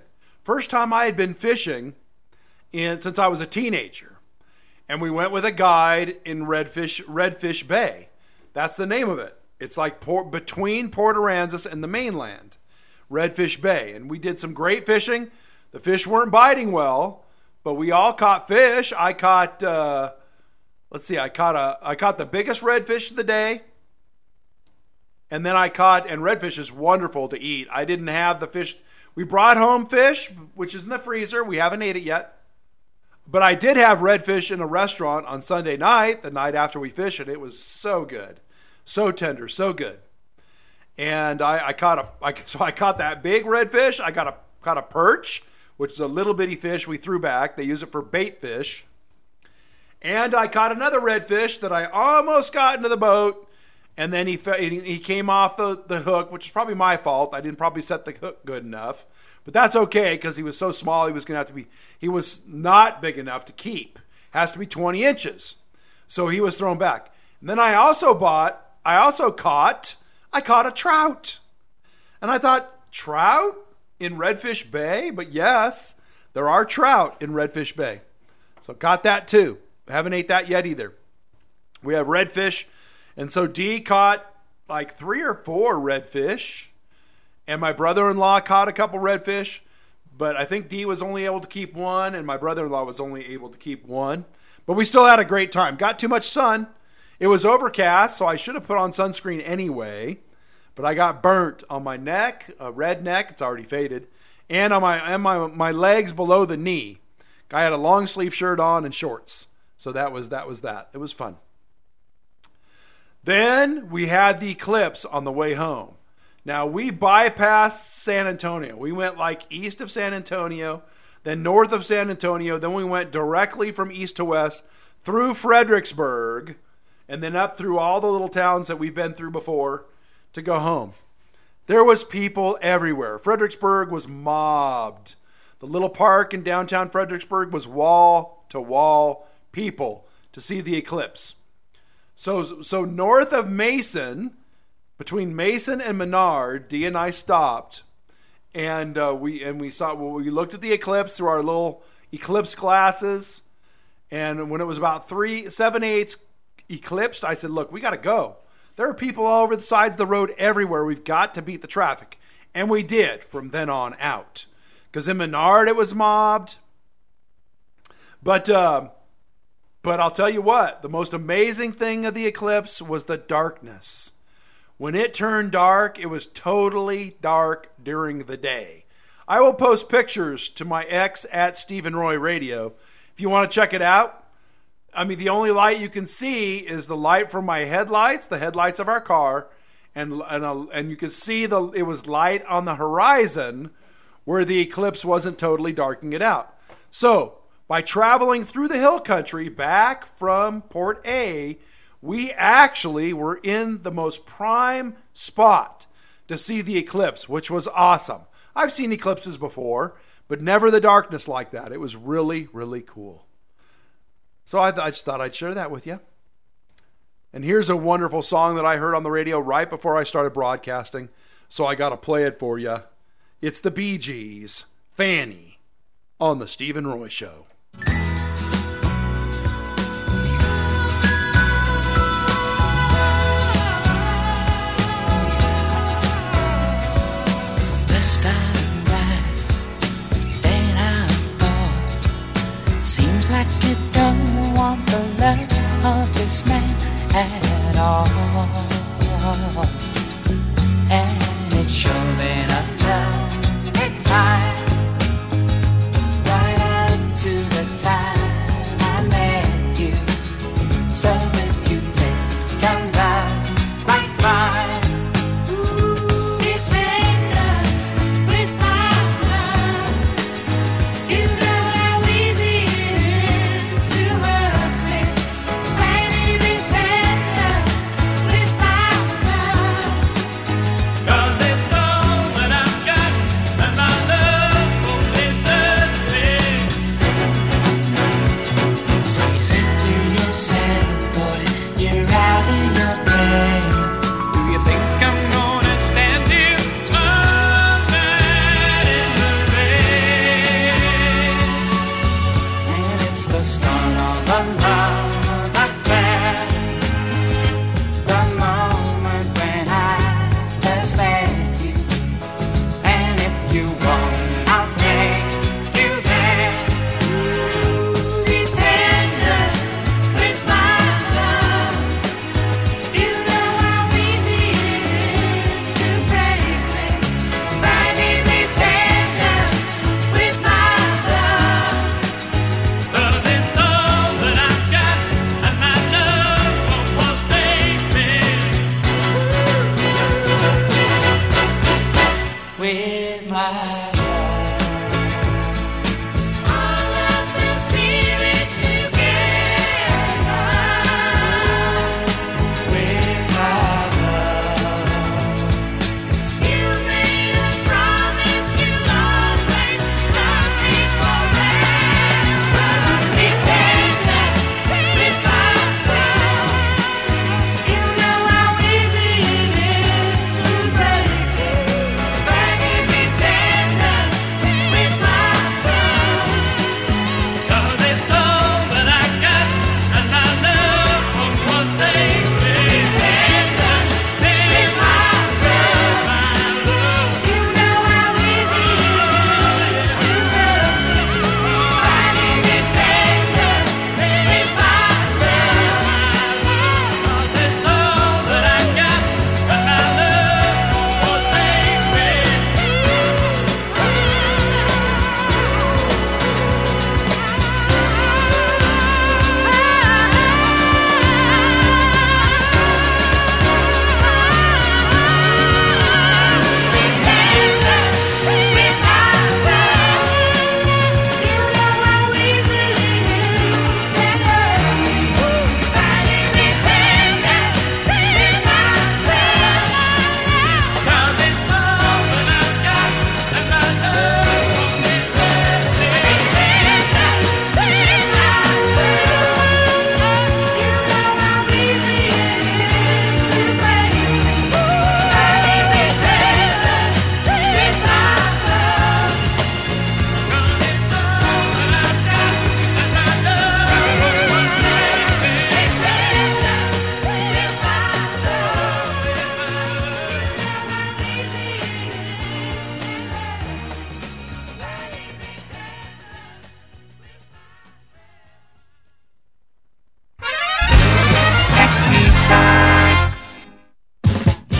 First time I had been fishing in since I was a teenager. And we went with a guide in Redfish Redfish Bay. That's the name of it. It's like port, between Port Aransas and the mainland, Redfish Bay. And we did some great fishing. The fish weren't biting well, but we all caught fish. I caught, uh, let's see, I caught a, I caught the biggest redfish of the day. And then I caught, and redfish is wonderful to eat. I didn't have the fish. We brought home fish, which is in the freezer. We haven't ate it yet. But I did have redfish in a restaurant on Sunday night, the night after we fished it. It was so good. So tender, so good. And I, I caught a, I, so I caught that big redfish. I got a, caught a perch, which is a little bitty fish we threw back. They use it for bait fish. And I caught another redfish that I almost got into the boat. And then he he came off the, the hook, which is probably my fault. I didn't probably set the hook good enough. But that's okay because he was so small he was going to have to be, he was not big enough to keep. Has to be twenty inches. So he was thrown back. And then I also bought, I also caught, I caught a trout. And I thought, trout in Redfish Bay? But yes, there are trout in Redfish Bay. So got that too. Haven't ate that yet either. We have redfish. And so Dee caught like three or four redfish. And my brother-in-law caught a couple redfish. But I think Dee was only able to keep one. And my brother-in-law was only able to keep one. But we still had a great time. Got too much sun. It was overcast, so I should have put on sunscreen anyway. But I got burnt on my neck, a red neck. It's already faded. And on my and my, my legs below the knee. I had a long sleeve shirt on and shorts. So that was that was that. It was fun. Then we had the eclipse on the way home. Now we bypassed San Antonio. We went like east of San Antonio, then north of San Antonio. Then we went directly from east to west through Fredericksburg and then up through all the little towns that we've been through before to go home. There was people everywhere. Fredericksburg was mobbed. The little park in downtown Fredericksburg was wall to wall people to see the eclipse. So, so north of Mason, between Mason and Menard, Dee and I stopped, and uh, we and we saw. Well, we looked at the eclipse through our little eclipse glasses, and when it was about three, seven eighths eclipsed, I said, "Look, we got to go. There are people all over the sides of the road everywhere. We've got to beat the traffic," and we did from then on out. Because in Menard it was mobbed, but. Uh, But I'll tell you what, the most amazing thing of the eclipse was the darkness. When it turned dark, it was totally dark during the day. I will post pictures to my ex at Stephen Roy Radio. If you want to check it out, I mean, the only light you can see is the light from my headlights, the headlights of our car, and and, uh, and you can see the it was light on the horizon where the eclipse wasn't totally darkening it out. So, by traveling through the hill country back from Port A, we actually were in the most prime spot to see the eclipse, which was awesome. I've seen eclipses before, but never the darkness like that. It was really, really cool. So I, th- I just thought I'd share that with you. And here's a wonderful song that I heard on the radio right before I started broadcasting, so I got to play it for you. It's the Bee Gees, Fanny, on the Stephen Roy Show. First I rise, then I fall. Seems like you don't want the love of this man at all. And it's sure been a long time. Time I met you, so if you take a ride like mine, ooh, it's tender with my blood. You know how easy it is to hurt me, baby, be tender with my blood.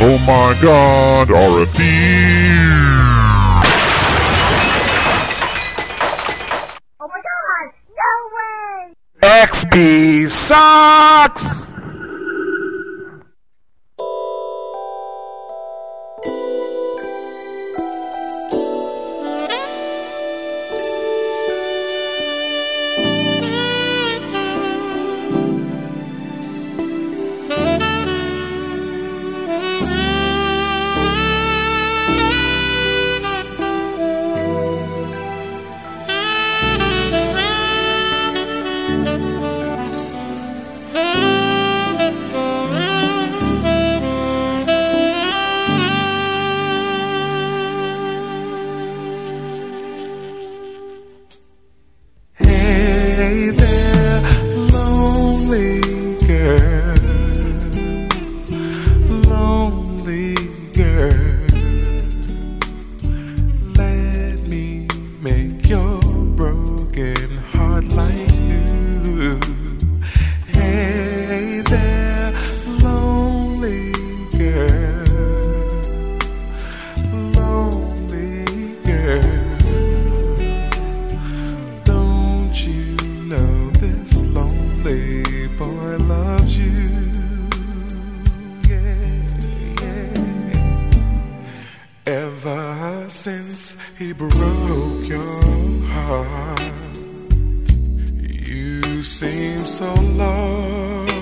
Oh my God, R F D. Oh my God! No way! X B sucks! Hey there, lonely girl, lonely girl. Let me make your broken heart like new. Hey there, lonely girl, lonely girl. Lonely boy loves you, yeah, yeah. Ever since he broke your heart, you seem so lost.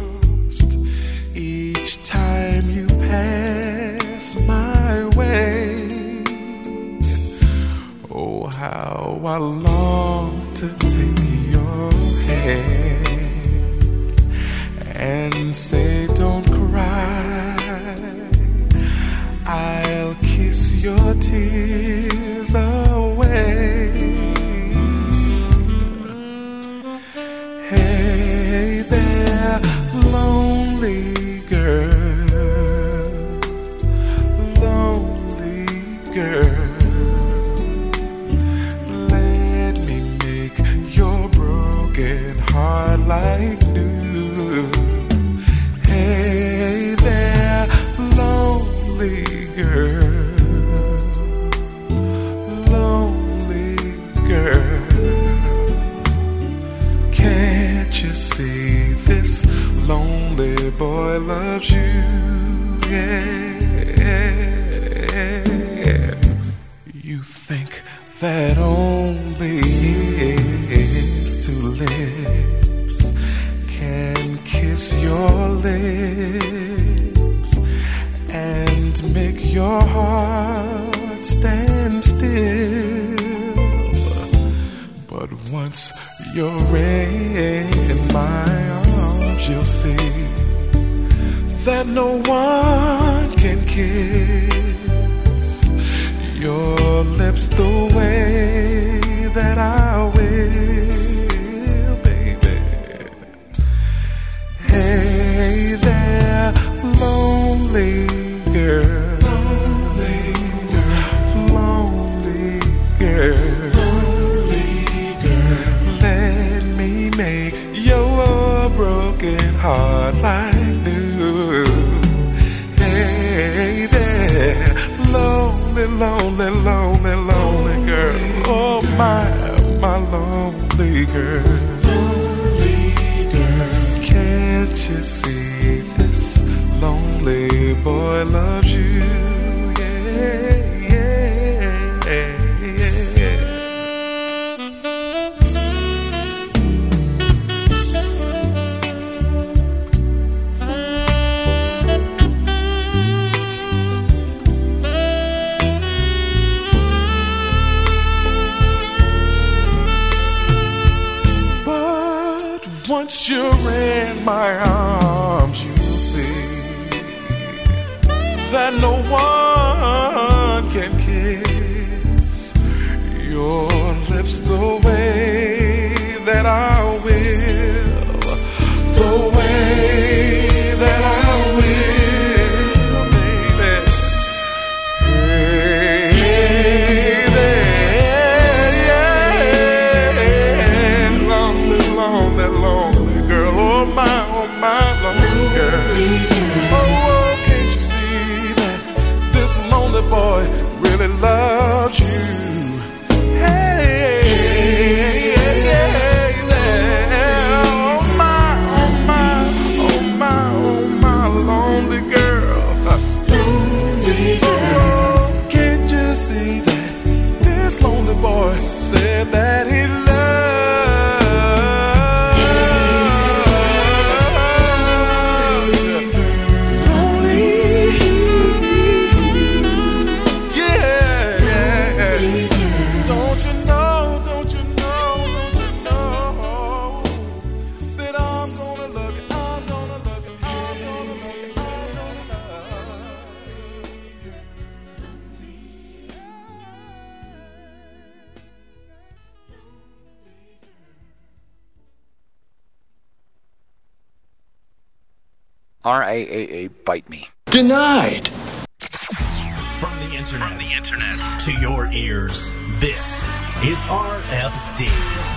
Each time you pass my way, oh how I long to take your hand and say don't cry, I'll kiss your tears away. Hey there, lonely girl, lonely girl. Heart like new. Hey there, lonely girl, lonely girl. Can't you see this lonely boy loves you? Yes. You think that only his two lips can kiss your lips and make your heart stand still. But once you're in my arms, you'll see that no one can kiss your lips the way that I will, baby. Hey there, lonely girl, lonely girl, lonely girl, lonely girl. Let me make your broken heart like new. Hey there, lonely, lonely, lonely, lonely girl. Oh my, my lonely girl. Lonely girl. Can't you see this lonely boy loves you? Yeah, yeah, yeah. Once you're in my arms, you'll see that no one can kiss your lips the way that I will, the way that I will, baby. Hey there, yeah, lonely, lonely, lonely. Oh my, oh my, lonely girl. Oh, oh, can't you see said that he loved. R A A A bite me. Denied. From the internet, From the internet to your ears, this is R F D.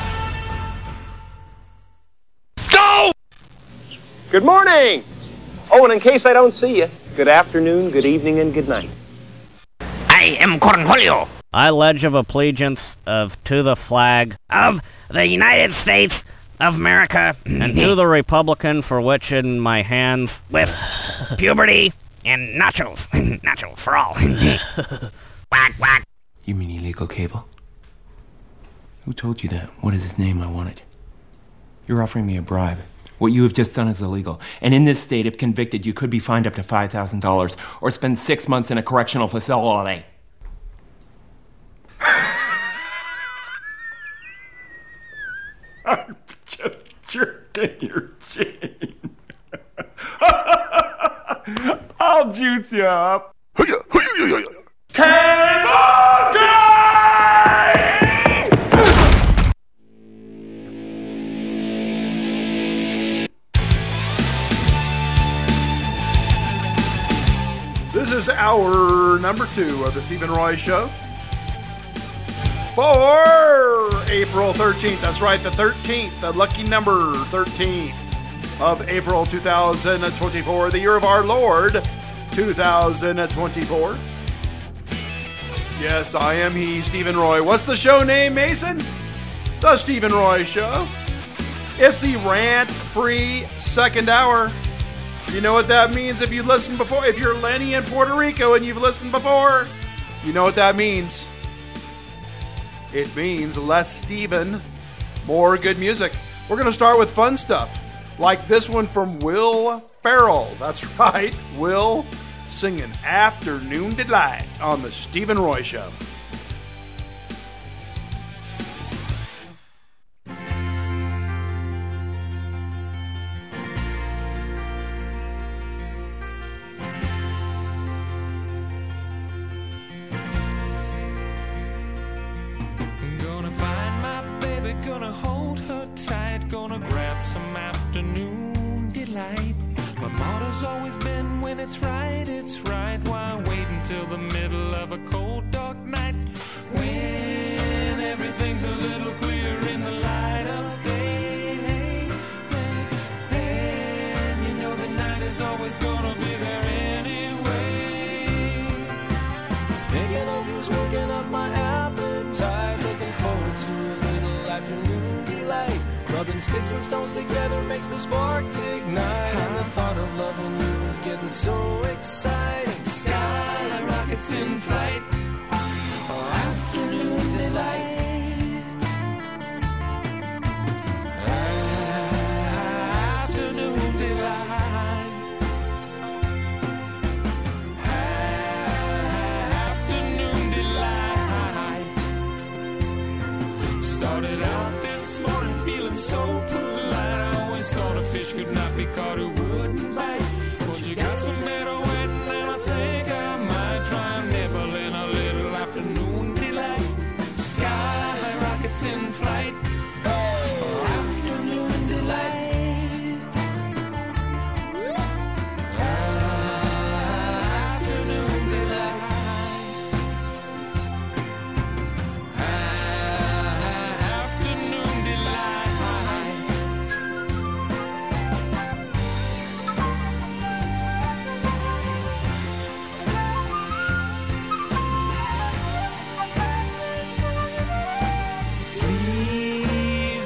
Go! Good morning! Oh, and in case I don't see you, good afternoon, good evening, and good night. I am Cornholio. I pledge of allegiance of to the flag of the United States of America and to the Republican for which in my hands with puberty and nachos. Nachos for all. Whack, whack. You mean illegal cable? Who told you that? What is his name? I want it. You're offering me a bribe. What you have just done is illegal. And in this state, if convicted, you could be fined up to five thousand dollars or spend six months in a correctional facility. I'm just jerking your chin. I'll juice you up. This is hour number two of the Stephen Roy Show for April thirteenth. That's right, the thirteenth, the lucky number thirteenth of April two thousand twenty-four, the year of our Lord two thousand twenty-four. Yes, I am he, Stephen Roy. What's the show name, Mason? The Stephen Roy Show. It's the rant-free second hour. You know what that means if you listened before. If you're Lenny in Puerto Rico and you've listened before, you know what that means. It means less Stephen, more good music. We're going to start with fun stuff, like this one from Will Ferrell. That's right, Will singing Afternoon Delight on the Stephen Roy Show. Gonna hold her tight, gonna grab some afternoon delight. My motto's always been, when it's right, it's right. Why wait until the middle of a cold, dark night? When everything's a little clearer in the light of day. Hey, hey, hey, you know the night is always gonna be there anyway. Thinking of you's working up my appetite, looking forward to it. Afternoon delight, rubbing sticks and stones together makes the sparks ignite. And the thought of loving you is getting so exciting. Sky rockets in flight, afternoon delight, afternoon delight, afternoon delight. Started out this morning feeling so polite. I always thought a fish could not be caught who wouldn't bite. But you got some better wetting, and I think I might try a nibble in a little afternoon delight. Sky rockets in flight, afternoon delight. Please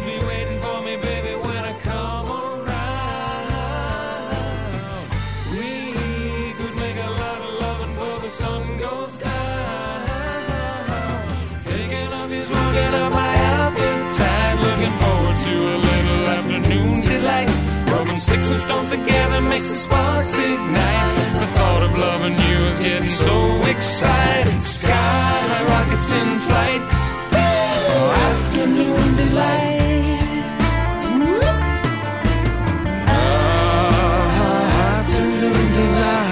sticks and stones together makes the sparks ignite. The thought of loving you is getting so exciting. Sky rockets in flight. Oh, afternoon delight. Ah, afternoon delight.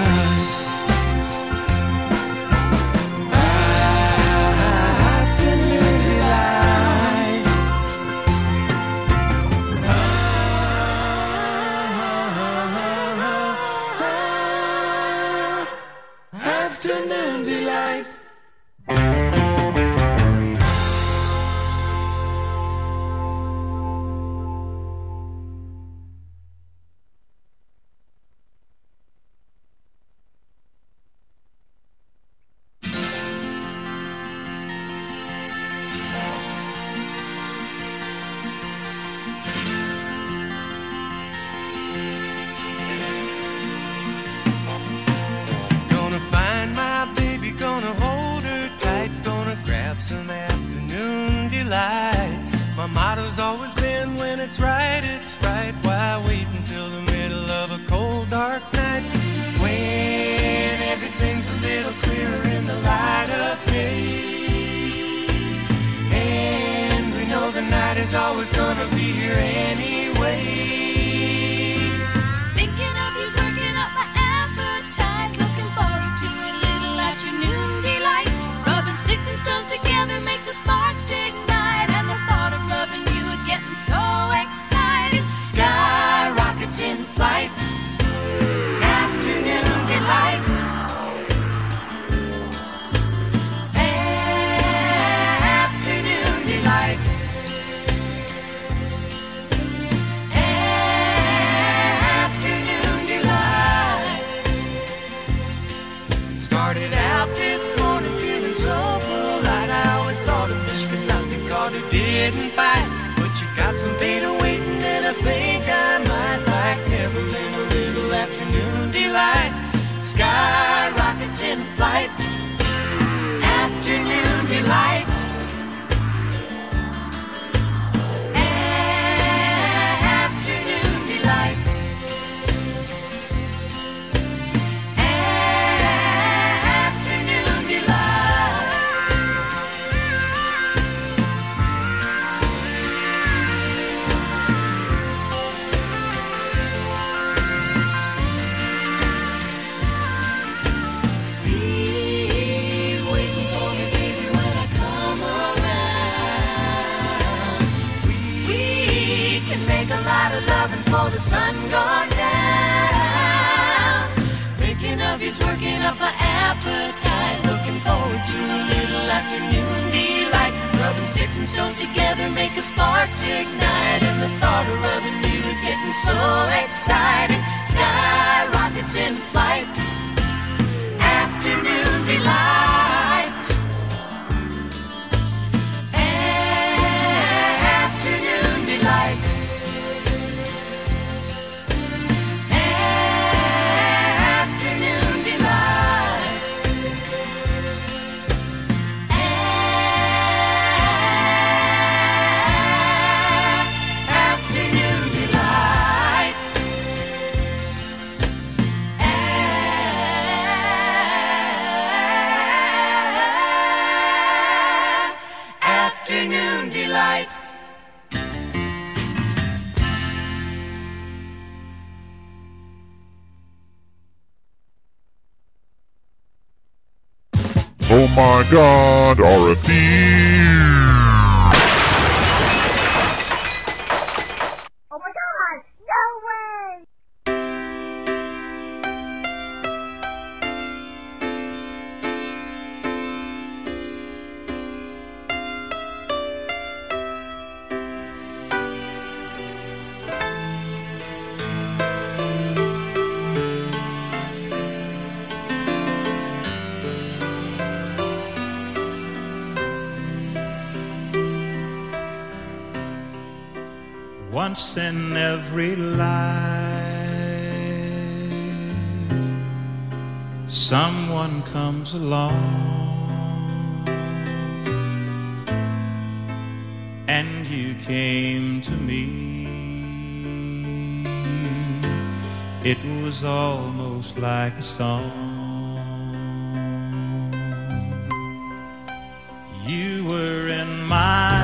Afternoon delight. Some afternoon delight. My motto's always been when it's right, it's right. Why wait until the middle of a cold, dark night? When everything's a little clearer in the light of day. And we know the night is always gonna be here anyway. Thinking of you's working up my appetite. Looking forward to a little afternoon delight. Rubbing sticks and stones together make the sparks ignite. And the thought of loving you is getting so exciting. Sky rockets in flight. Afternoon delight. Afternoon delight. Afternoon delight. Started out this morning feeling so polite. I always thought a fish could not be caught who didn't bite. But you got some beta waiting and I think I might like. Never been a little afternoon delight. Sky rockets in flight. Afternoon delight. Afternoon delight. Afternoon delight. Be waiting for me, baby, when I come around. We can make a lot of loving before the sun gone down. Thinking of you's working up my appetite. Looking forward to a little afternoon delight. Rubbing sticks and stones together make a sparks ignite. And the thought of rubbing you is getting so exciting. Sky rockets in flight. Afternoon delight. Afternoon delight. Afternoon delight. Afternoon delight. Afternoon delight. Oh my god, R F D! Oh my god! No way! Once in every life, someone comes along, and you came to me. It was almost like a song. You were in my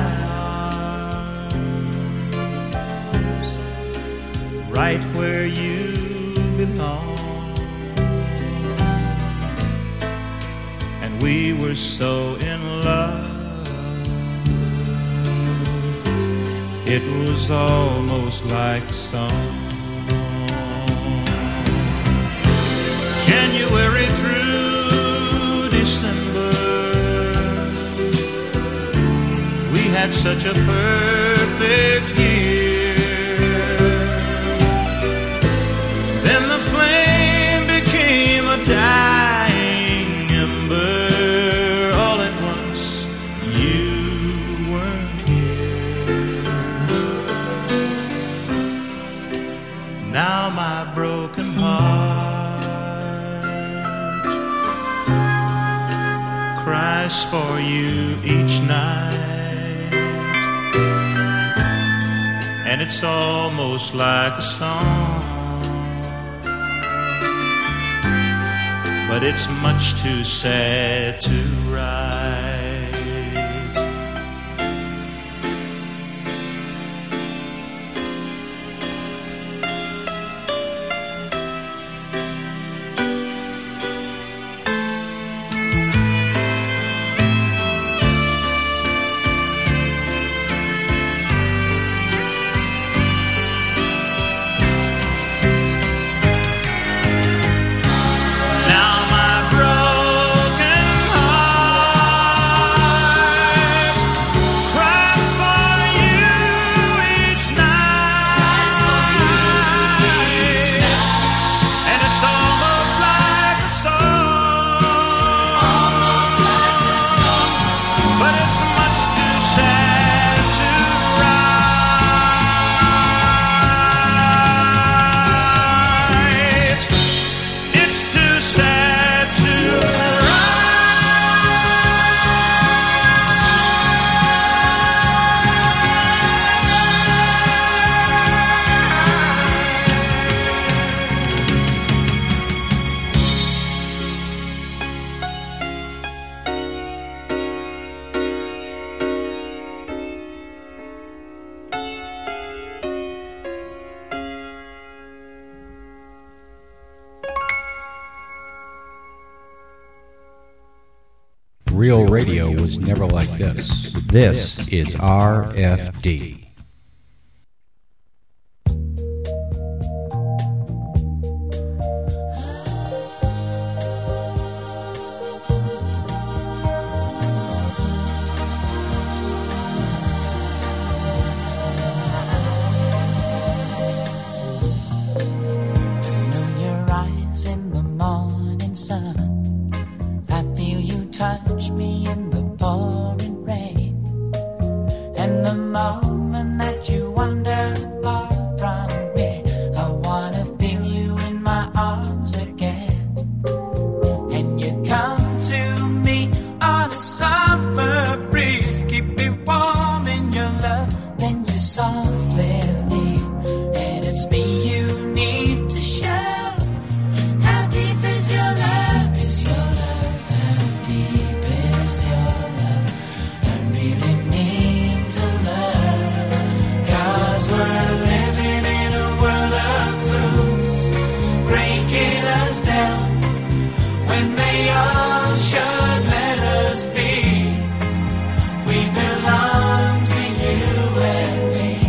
arms, right where you belong, and we were so in love. It was almost like a song. January through December, we had such a perfect year. Then the flame became a dying ember. All at once, you weren't here. Now my broken heart cries for you each night, and it's almost like a song, but it's much too sad to write. Real radio was never like this. This is R F D. Touch me in the pouring rain, and the moment that you wander far from me, I wanna feel you in my arms again. And you come to me on a summer breeze, keep me warm in your love, then you softly leave, and it's me you need to show. How deep is your love? Is your love? When they all should let us be, we belong to you and me.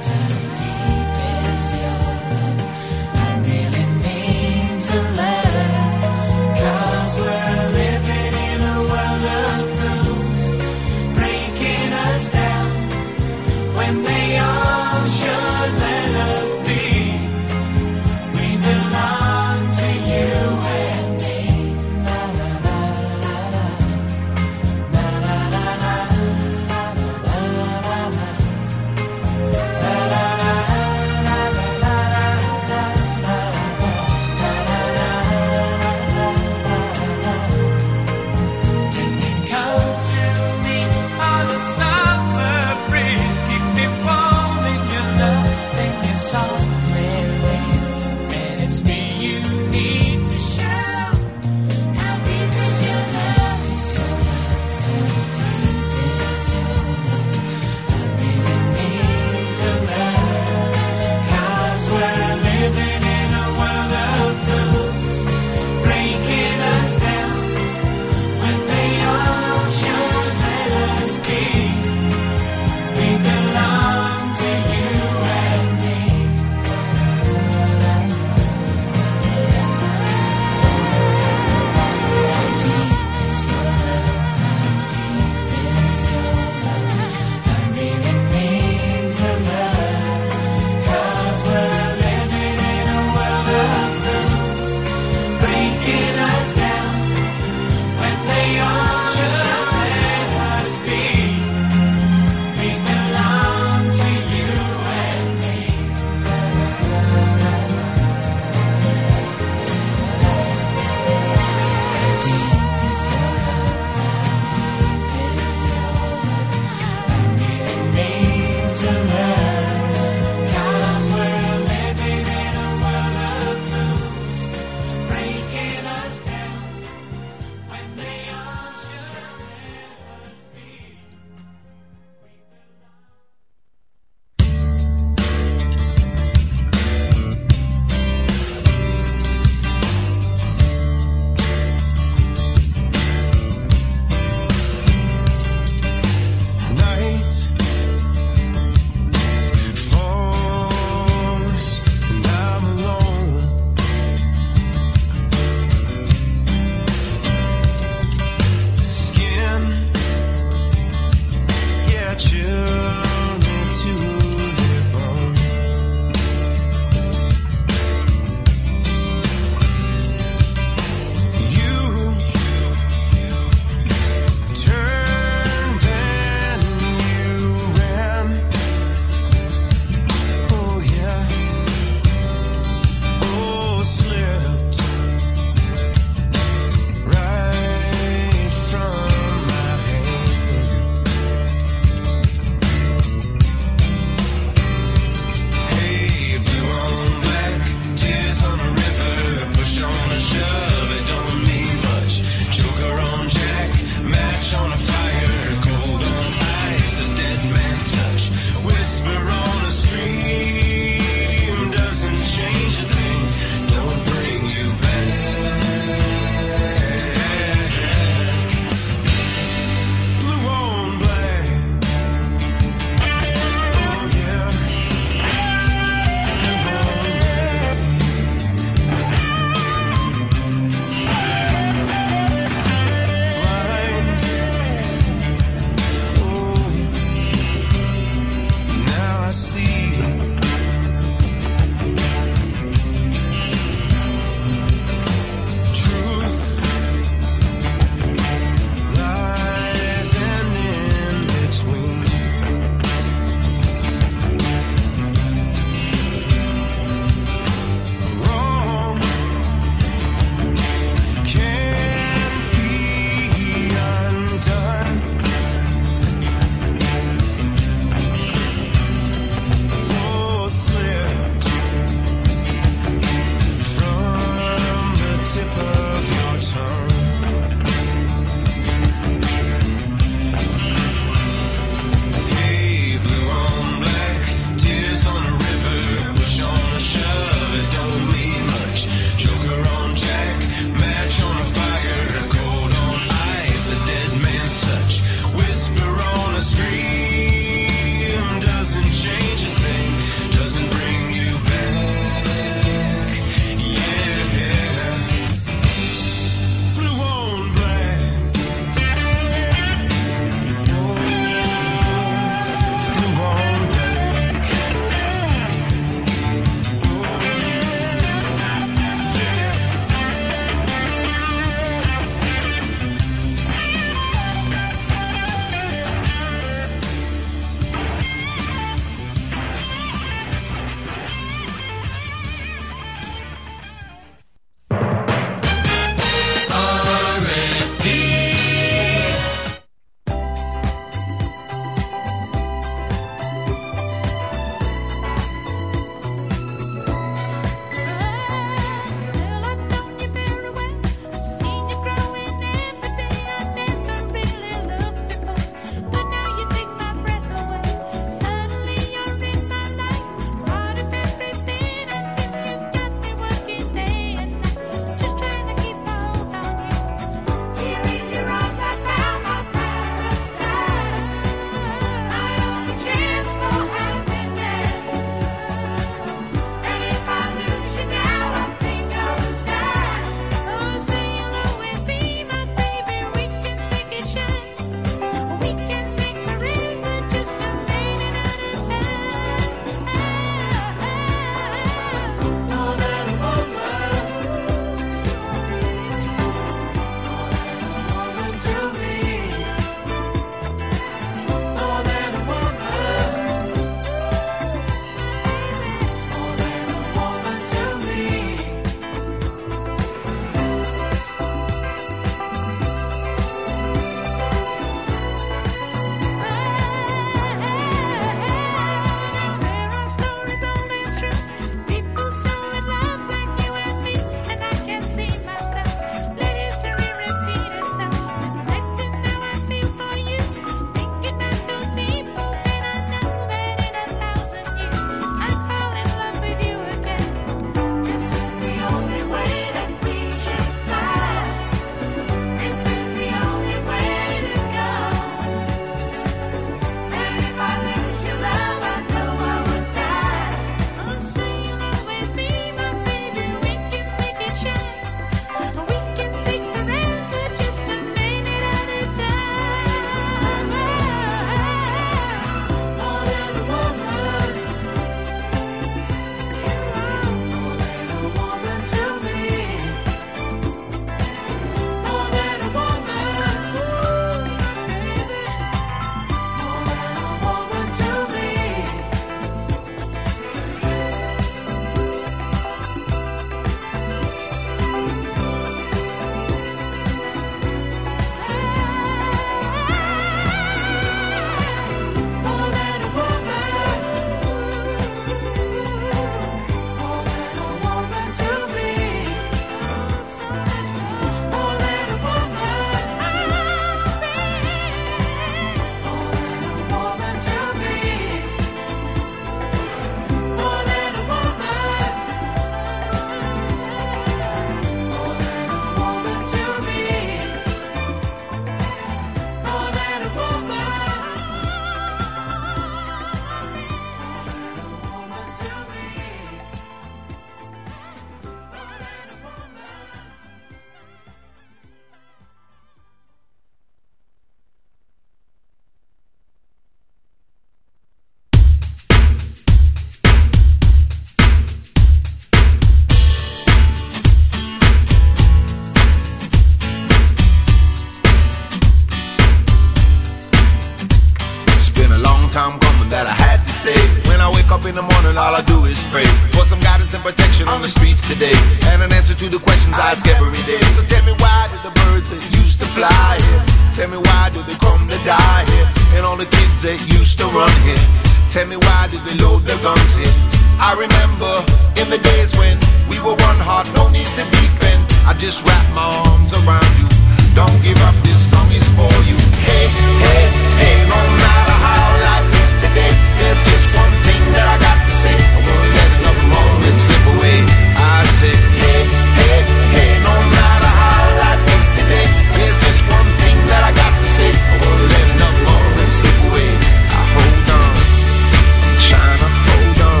been a long time coming that I had to say. When I wake up in the morning, all I do is pray for some guidance and protection on the streets today, and an answer to the questions I ask every day. So tell me, why did the birds that used to fly here? Tell me, why do they come to die here? And all the kids that used to run here, tell me, why did they load their guns here? I remember in the days when we were one heart, no need to defend. I just wrap my arms around you. Don't give up, this song is for you. Hey, hey, hey, no matter how life is today, there's just one thing that I got to say. I won't let another moment slip away. I say, hey, hey, hey, no matter how life is today, there's just one thing that I got to say. I won't let another moment slip away. I hold on, I'm trying to hold on.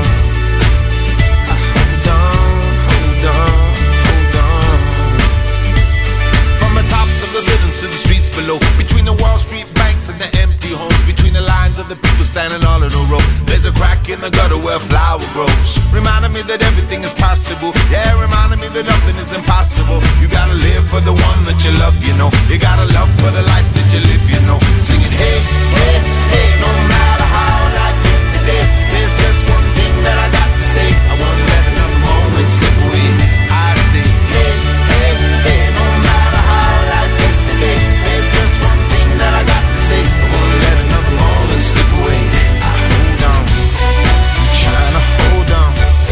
I hold on, hold on, hold on. From the tops of the buildings to the streets below, between the Wall Street banks and the empty homes, between the lines of the people standing all in a row, there's a crack in the gutter where a flower grows, reminding me that everything is possible. Yeah, reminding me that nothing is impossible. You gotta live for the one that you love, you know. You gotta love for the life that you live, you know. Singing, hey, hey, hey, no matter how life is today, there's just one thing that I got to say. I won't let another moment slip away. I say, hey, hey, hey, no matter how life is today, there's just one thing that I got to say. I won't let another moment slip away. I hold on, I'm trying to hold on.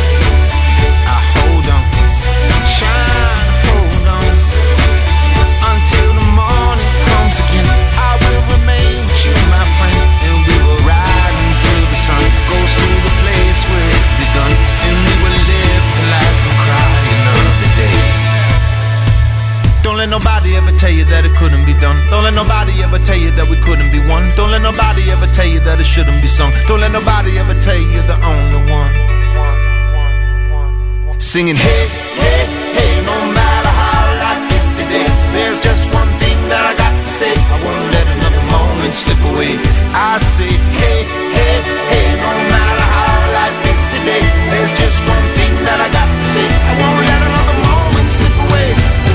I hold on, I'm trying to hold on until the morning comes again. I will remain with you, my friend, and we will ride until the sun goes through the place where it begun, and we will live to laugh and cry another day. Don't let nobody ever tell you that it couldn't be done. Don't let nobody ever tell you that we couldn't be one. Don't let nobody ever tell you that it shouldn't be sung. Don't let nobody ever tell you you're the only one. Singing, hey, hey, hey, no matter how life is today, there's just one thing that I got to say. I won't let another moment slip away. I say, hey, hey, hey, no matter how life is today, there's just one thing that I got to say. I won't let another moment slip away.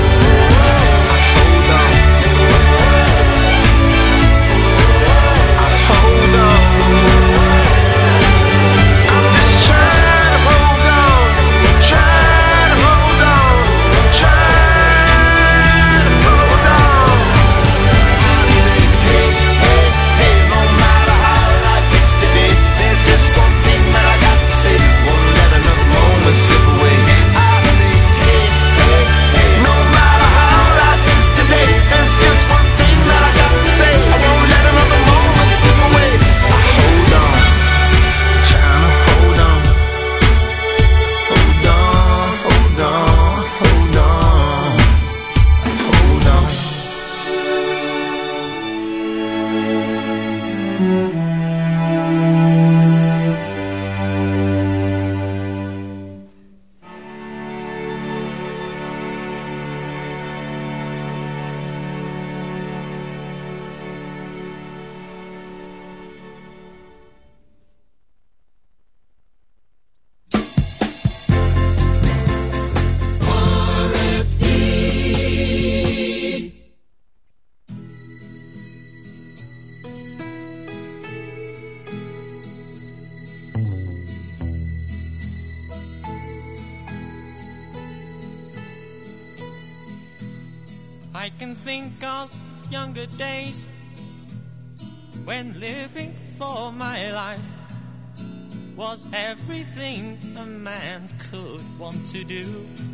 I can think of younger days when living for my life was everything a man could want to do.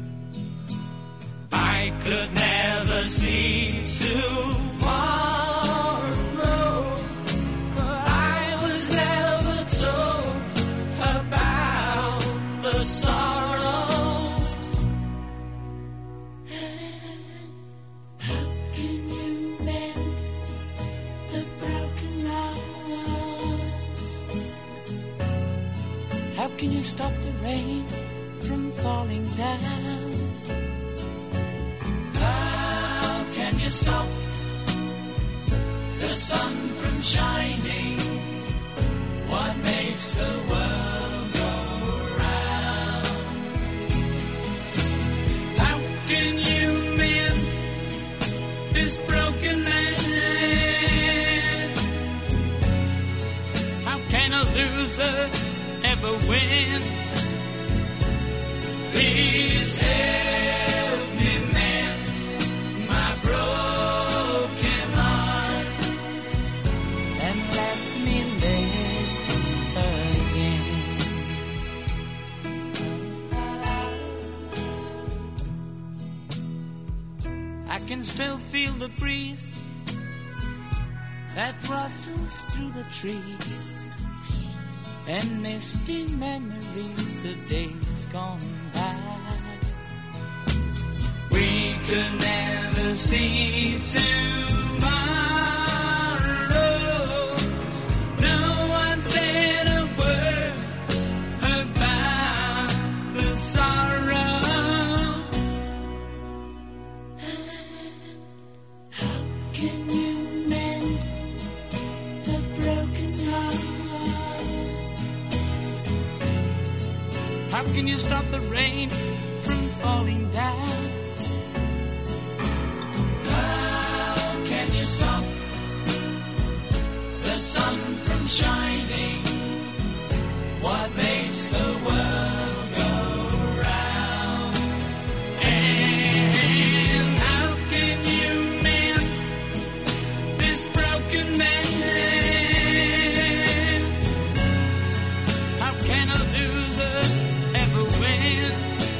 I could never see tomorrow, but I was never told about the sorrows. How can you mend the broken hearts? How can you stop the rain from falling down? How can you stop the sun from shining? What makes the world go round? How can you mend this broken man? loser ever win? Please help me mend my broken heart and let me live again. I can still feel the breeze that rustles through the trees and misty memories of days gone by. We could never see tomorrow. No one said a word about the sorrow. How can you mend a broken heart? How can you stop the rain from falling down? How can you stop the sun from shining? What makes the world go round? And how can you mend this broken man? How can a loser ever win?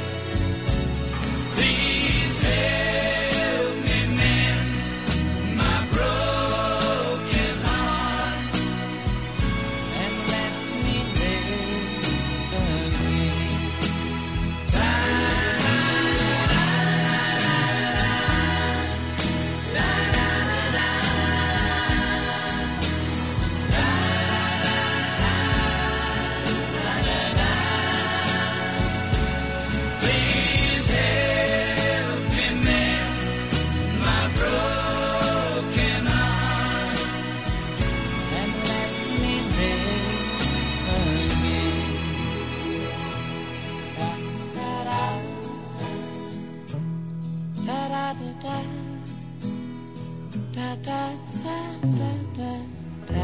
Please help me mend my broken heart and let me live again. Da, da, da, da, da, da, Please help me mend my broken heart and let me live again. Da da da da da da da da da da da.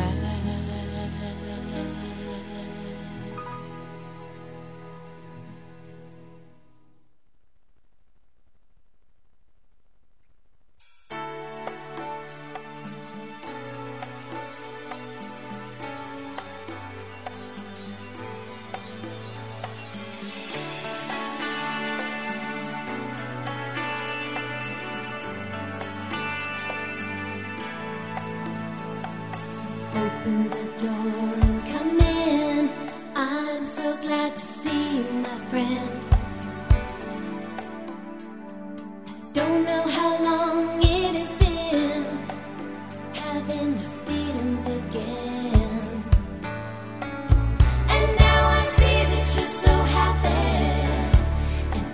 Open the door and come in. I'm so glad to see you, my friend. Don't know how long it has been having those feelings again. And now I see that you're so happy. And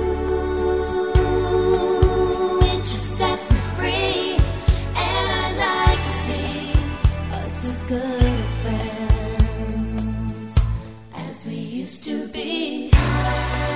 ooh, it just sets me free. And I'd like to see us as good of friends as we used to be.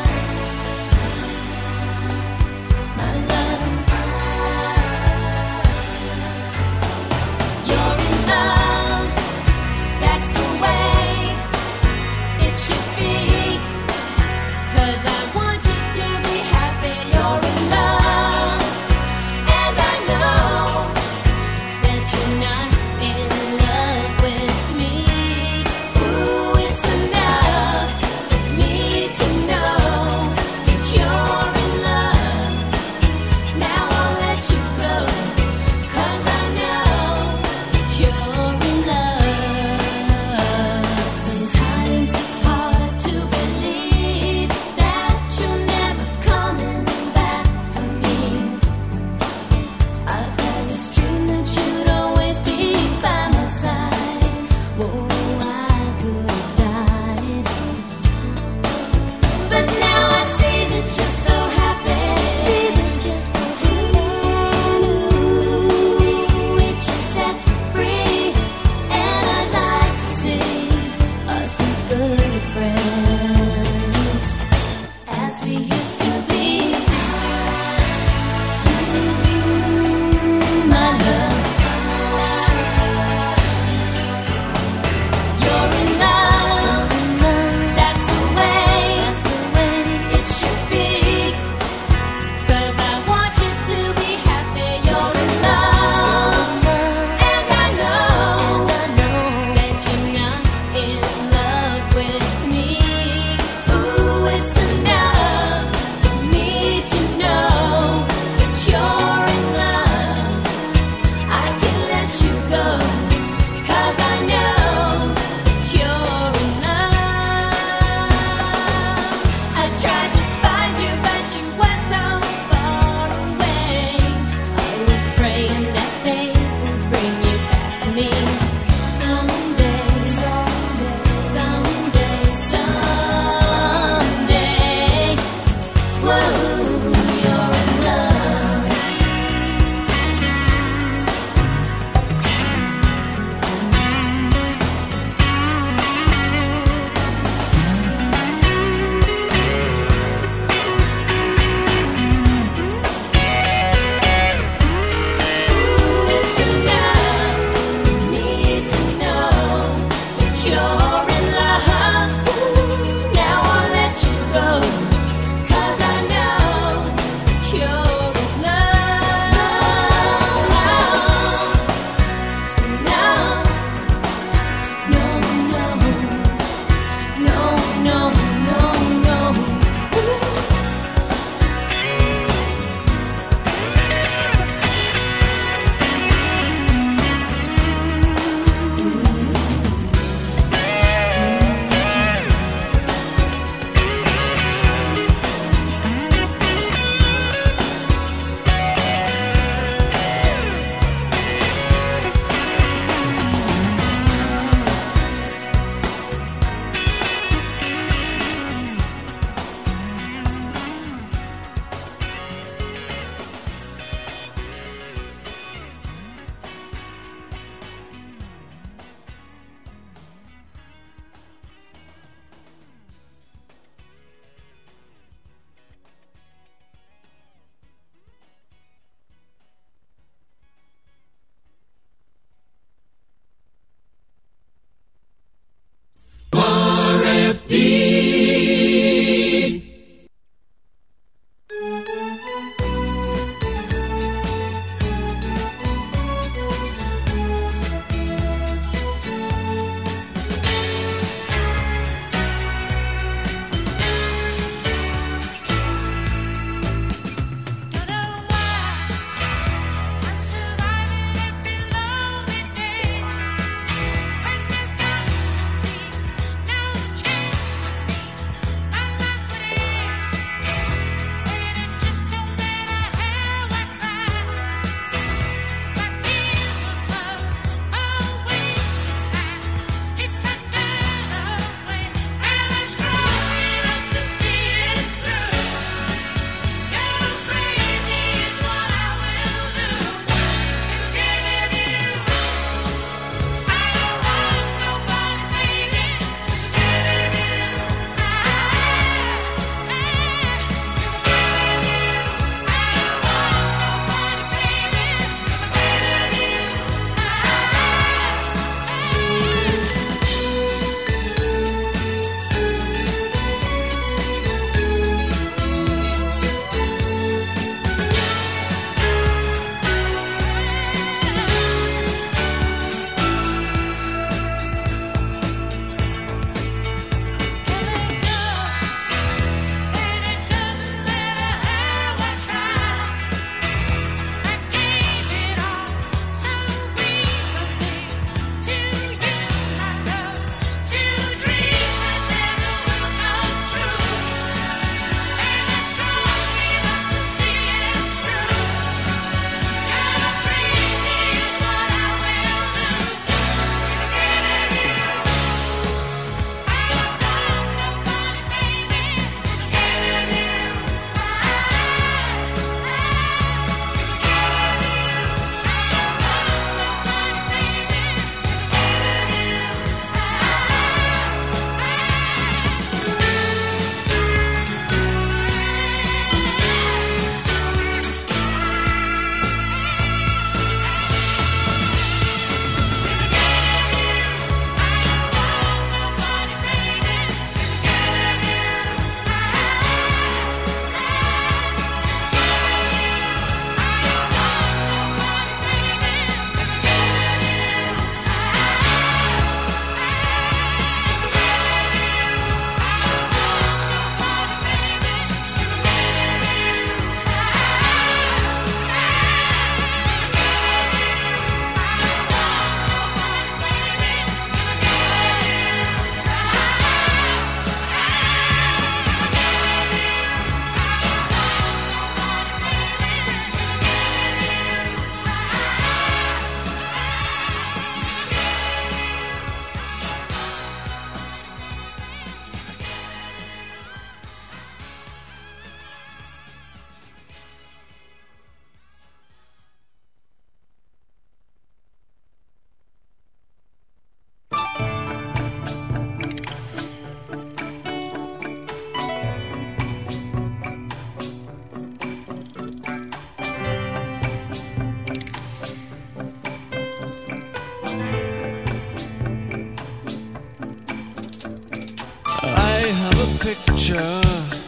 picture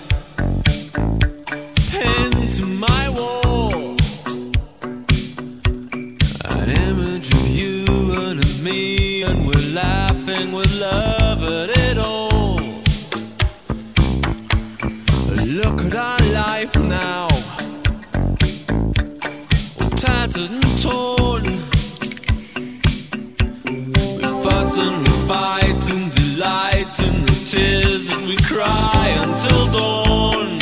pinned to my wall, an image of you and of me, and we're laughing with love at it all. Look at our life now, all tattered and torn. We fuss and we fight and delight in the tears that we cry until dawn.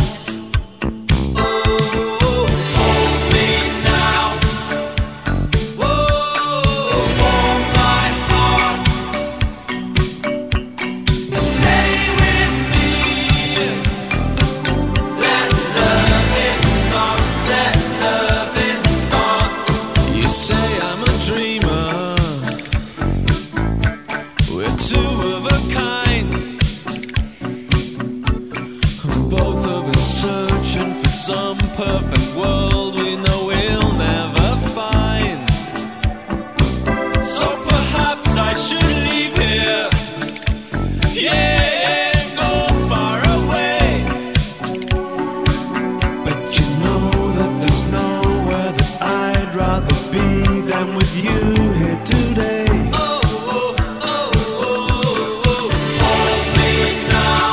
Oh, hold me now. Oh, warm my heart. Stay with me. Let loving start. Let loving start. You say I'm a dreamer. We're two of a kind. Both of us searching for some perfect world we know we'll never find. So perhaps I should leave here, yeah, and go far away. But you know that there's nowhere that I'd rather be than with you here today. Oh, oh, oh, oh, oh. Hold me now.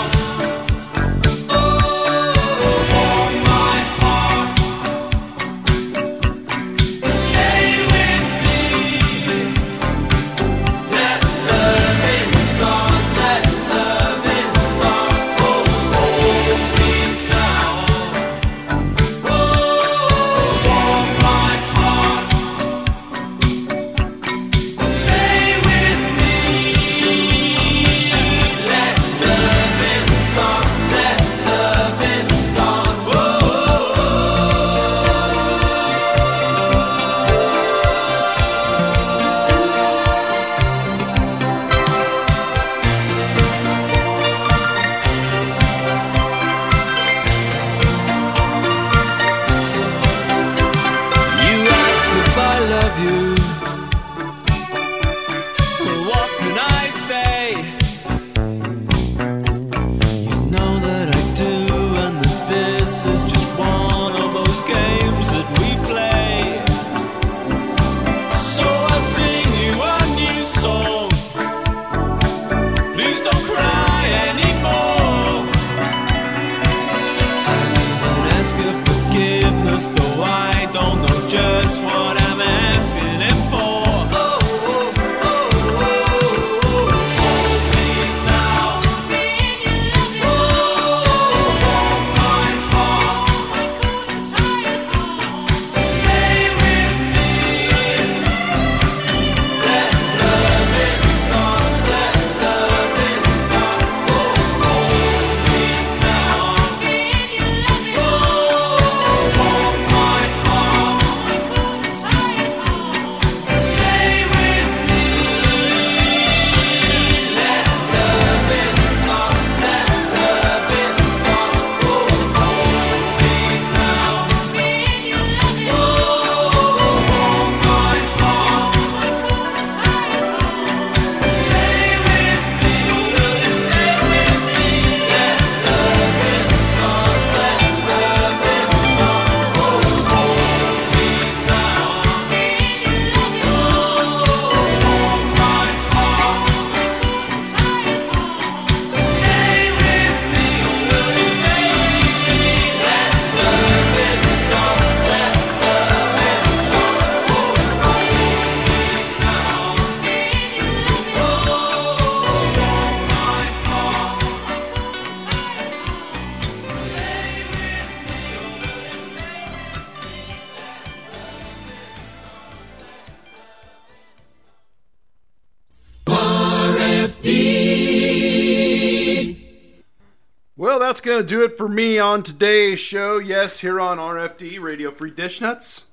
Well, that's going to do it for me on today's show. Yes, here on R F D, Radio Free Dish Nuts,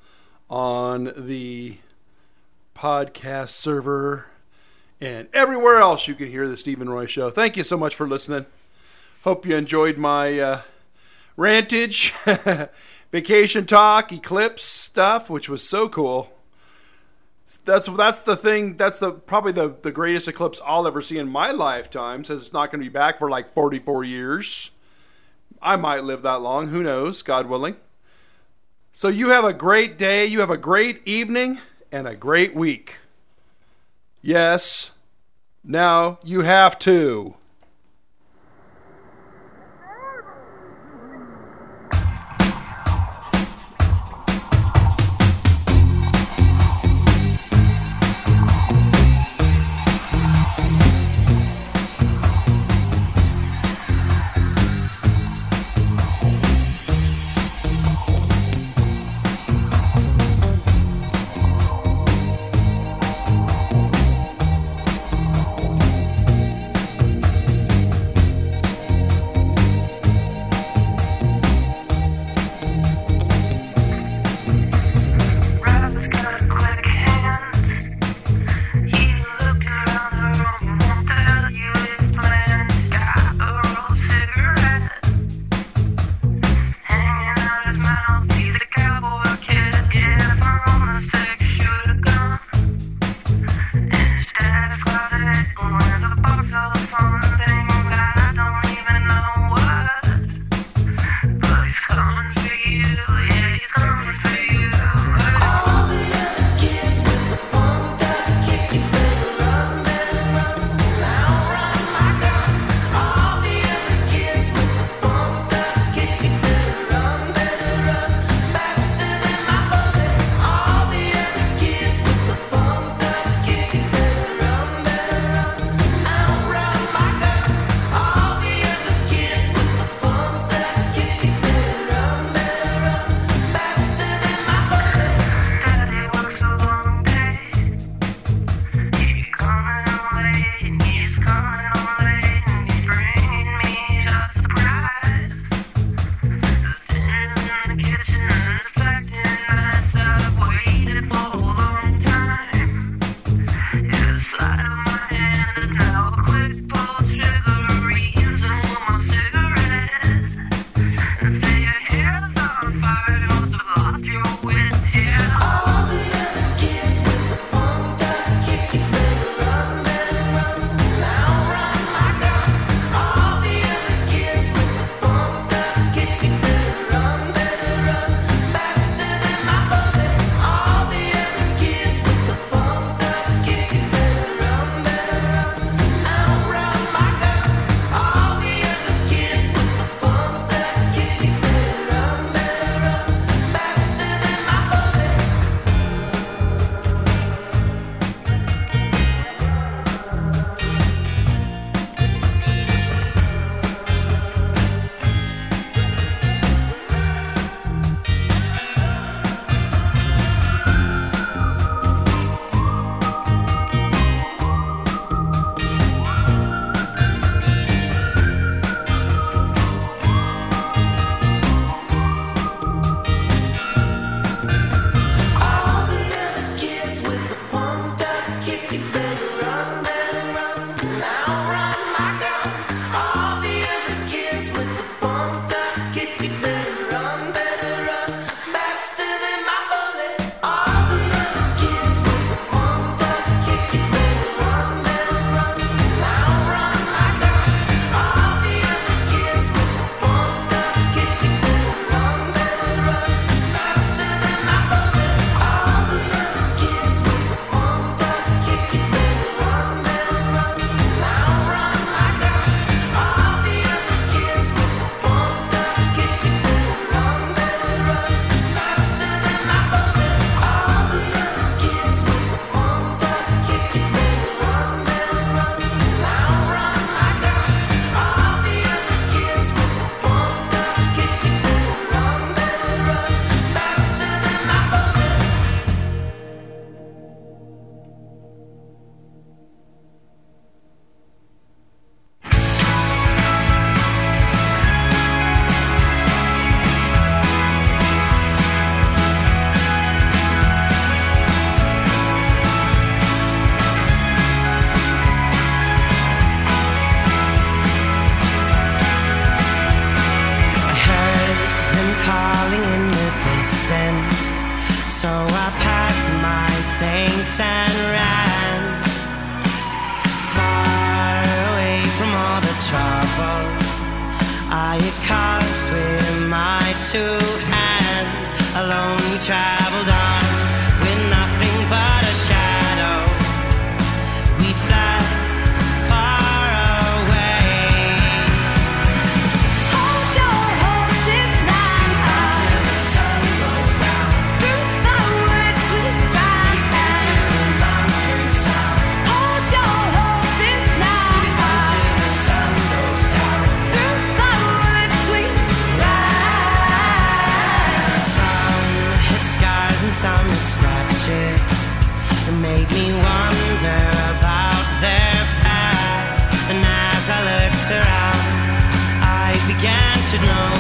on the podcast server, and everywhere else you can hear the Stephen Roy Show. Thank you so much for listening. Hope you enjoyed my uh, rantage, vacation talk, eclipse stuff, which was so cool. That's that's the thing. That's the probably the, the greatest eclipse I'll ever see in my lifetime, since it's not going to be back for like forty-four years. I might live that long. Who knows? God willing. So you have a great day. You have a great evening and a great week. Yes. Now you have to. Now to know.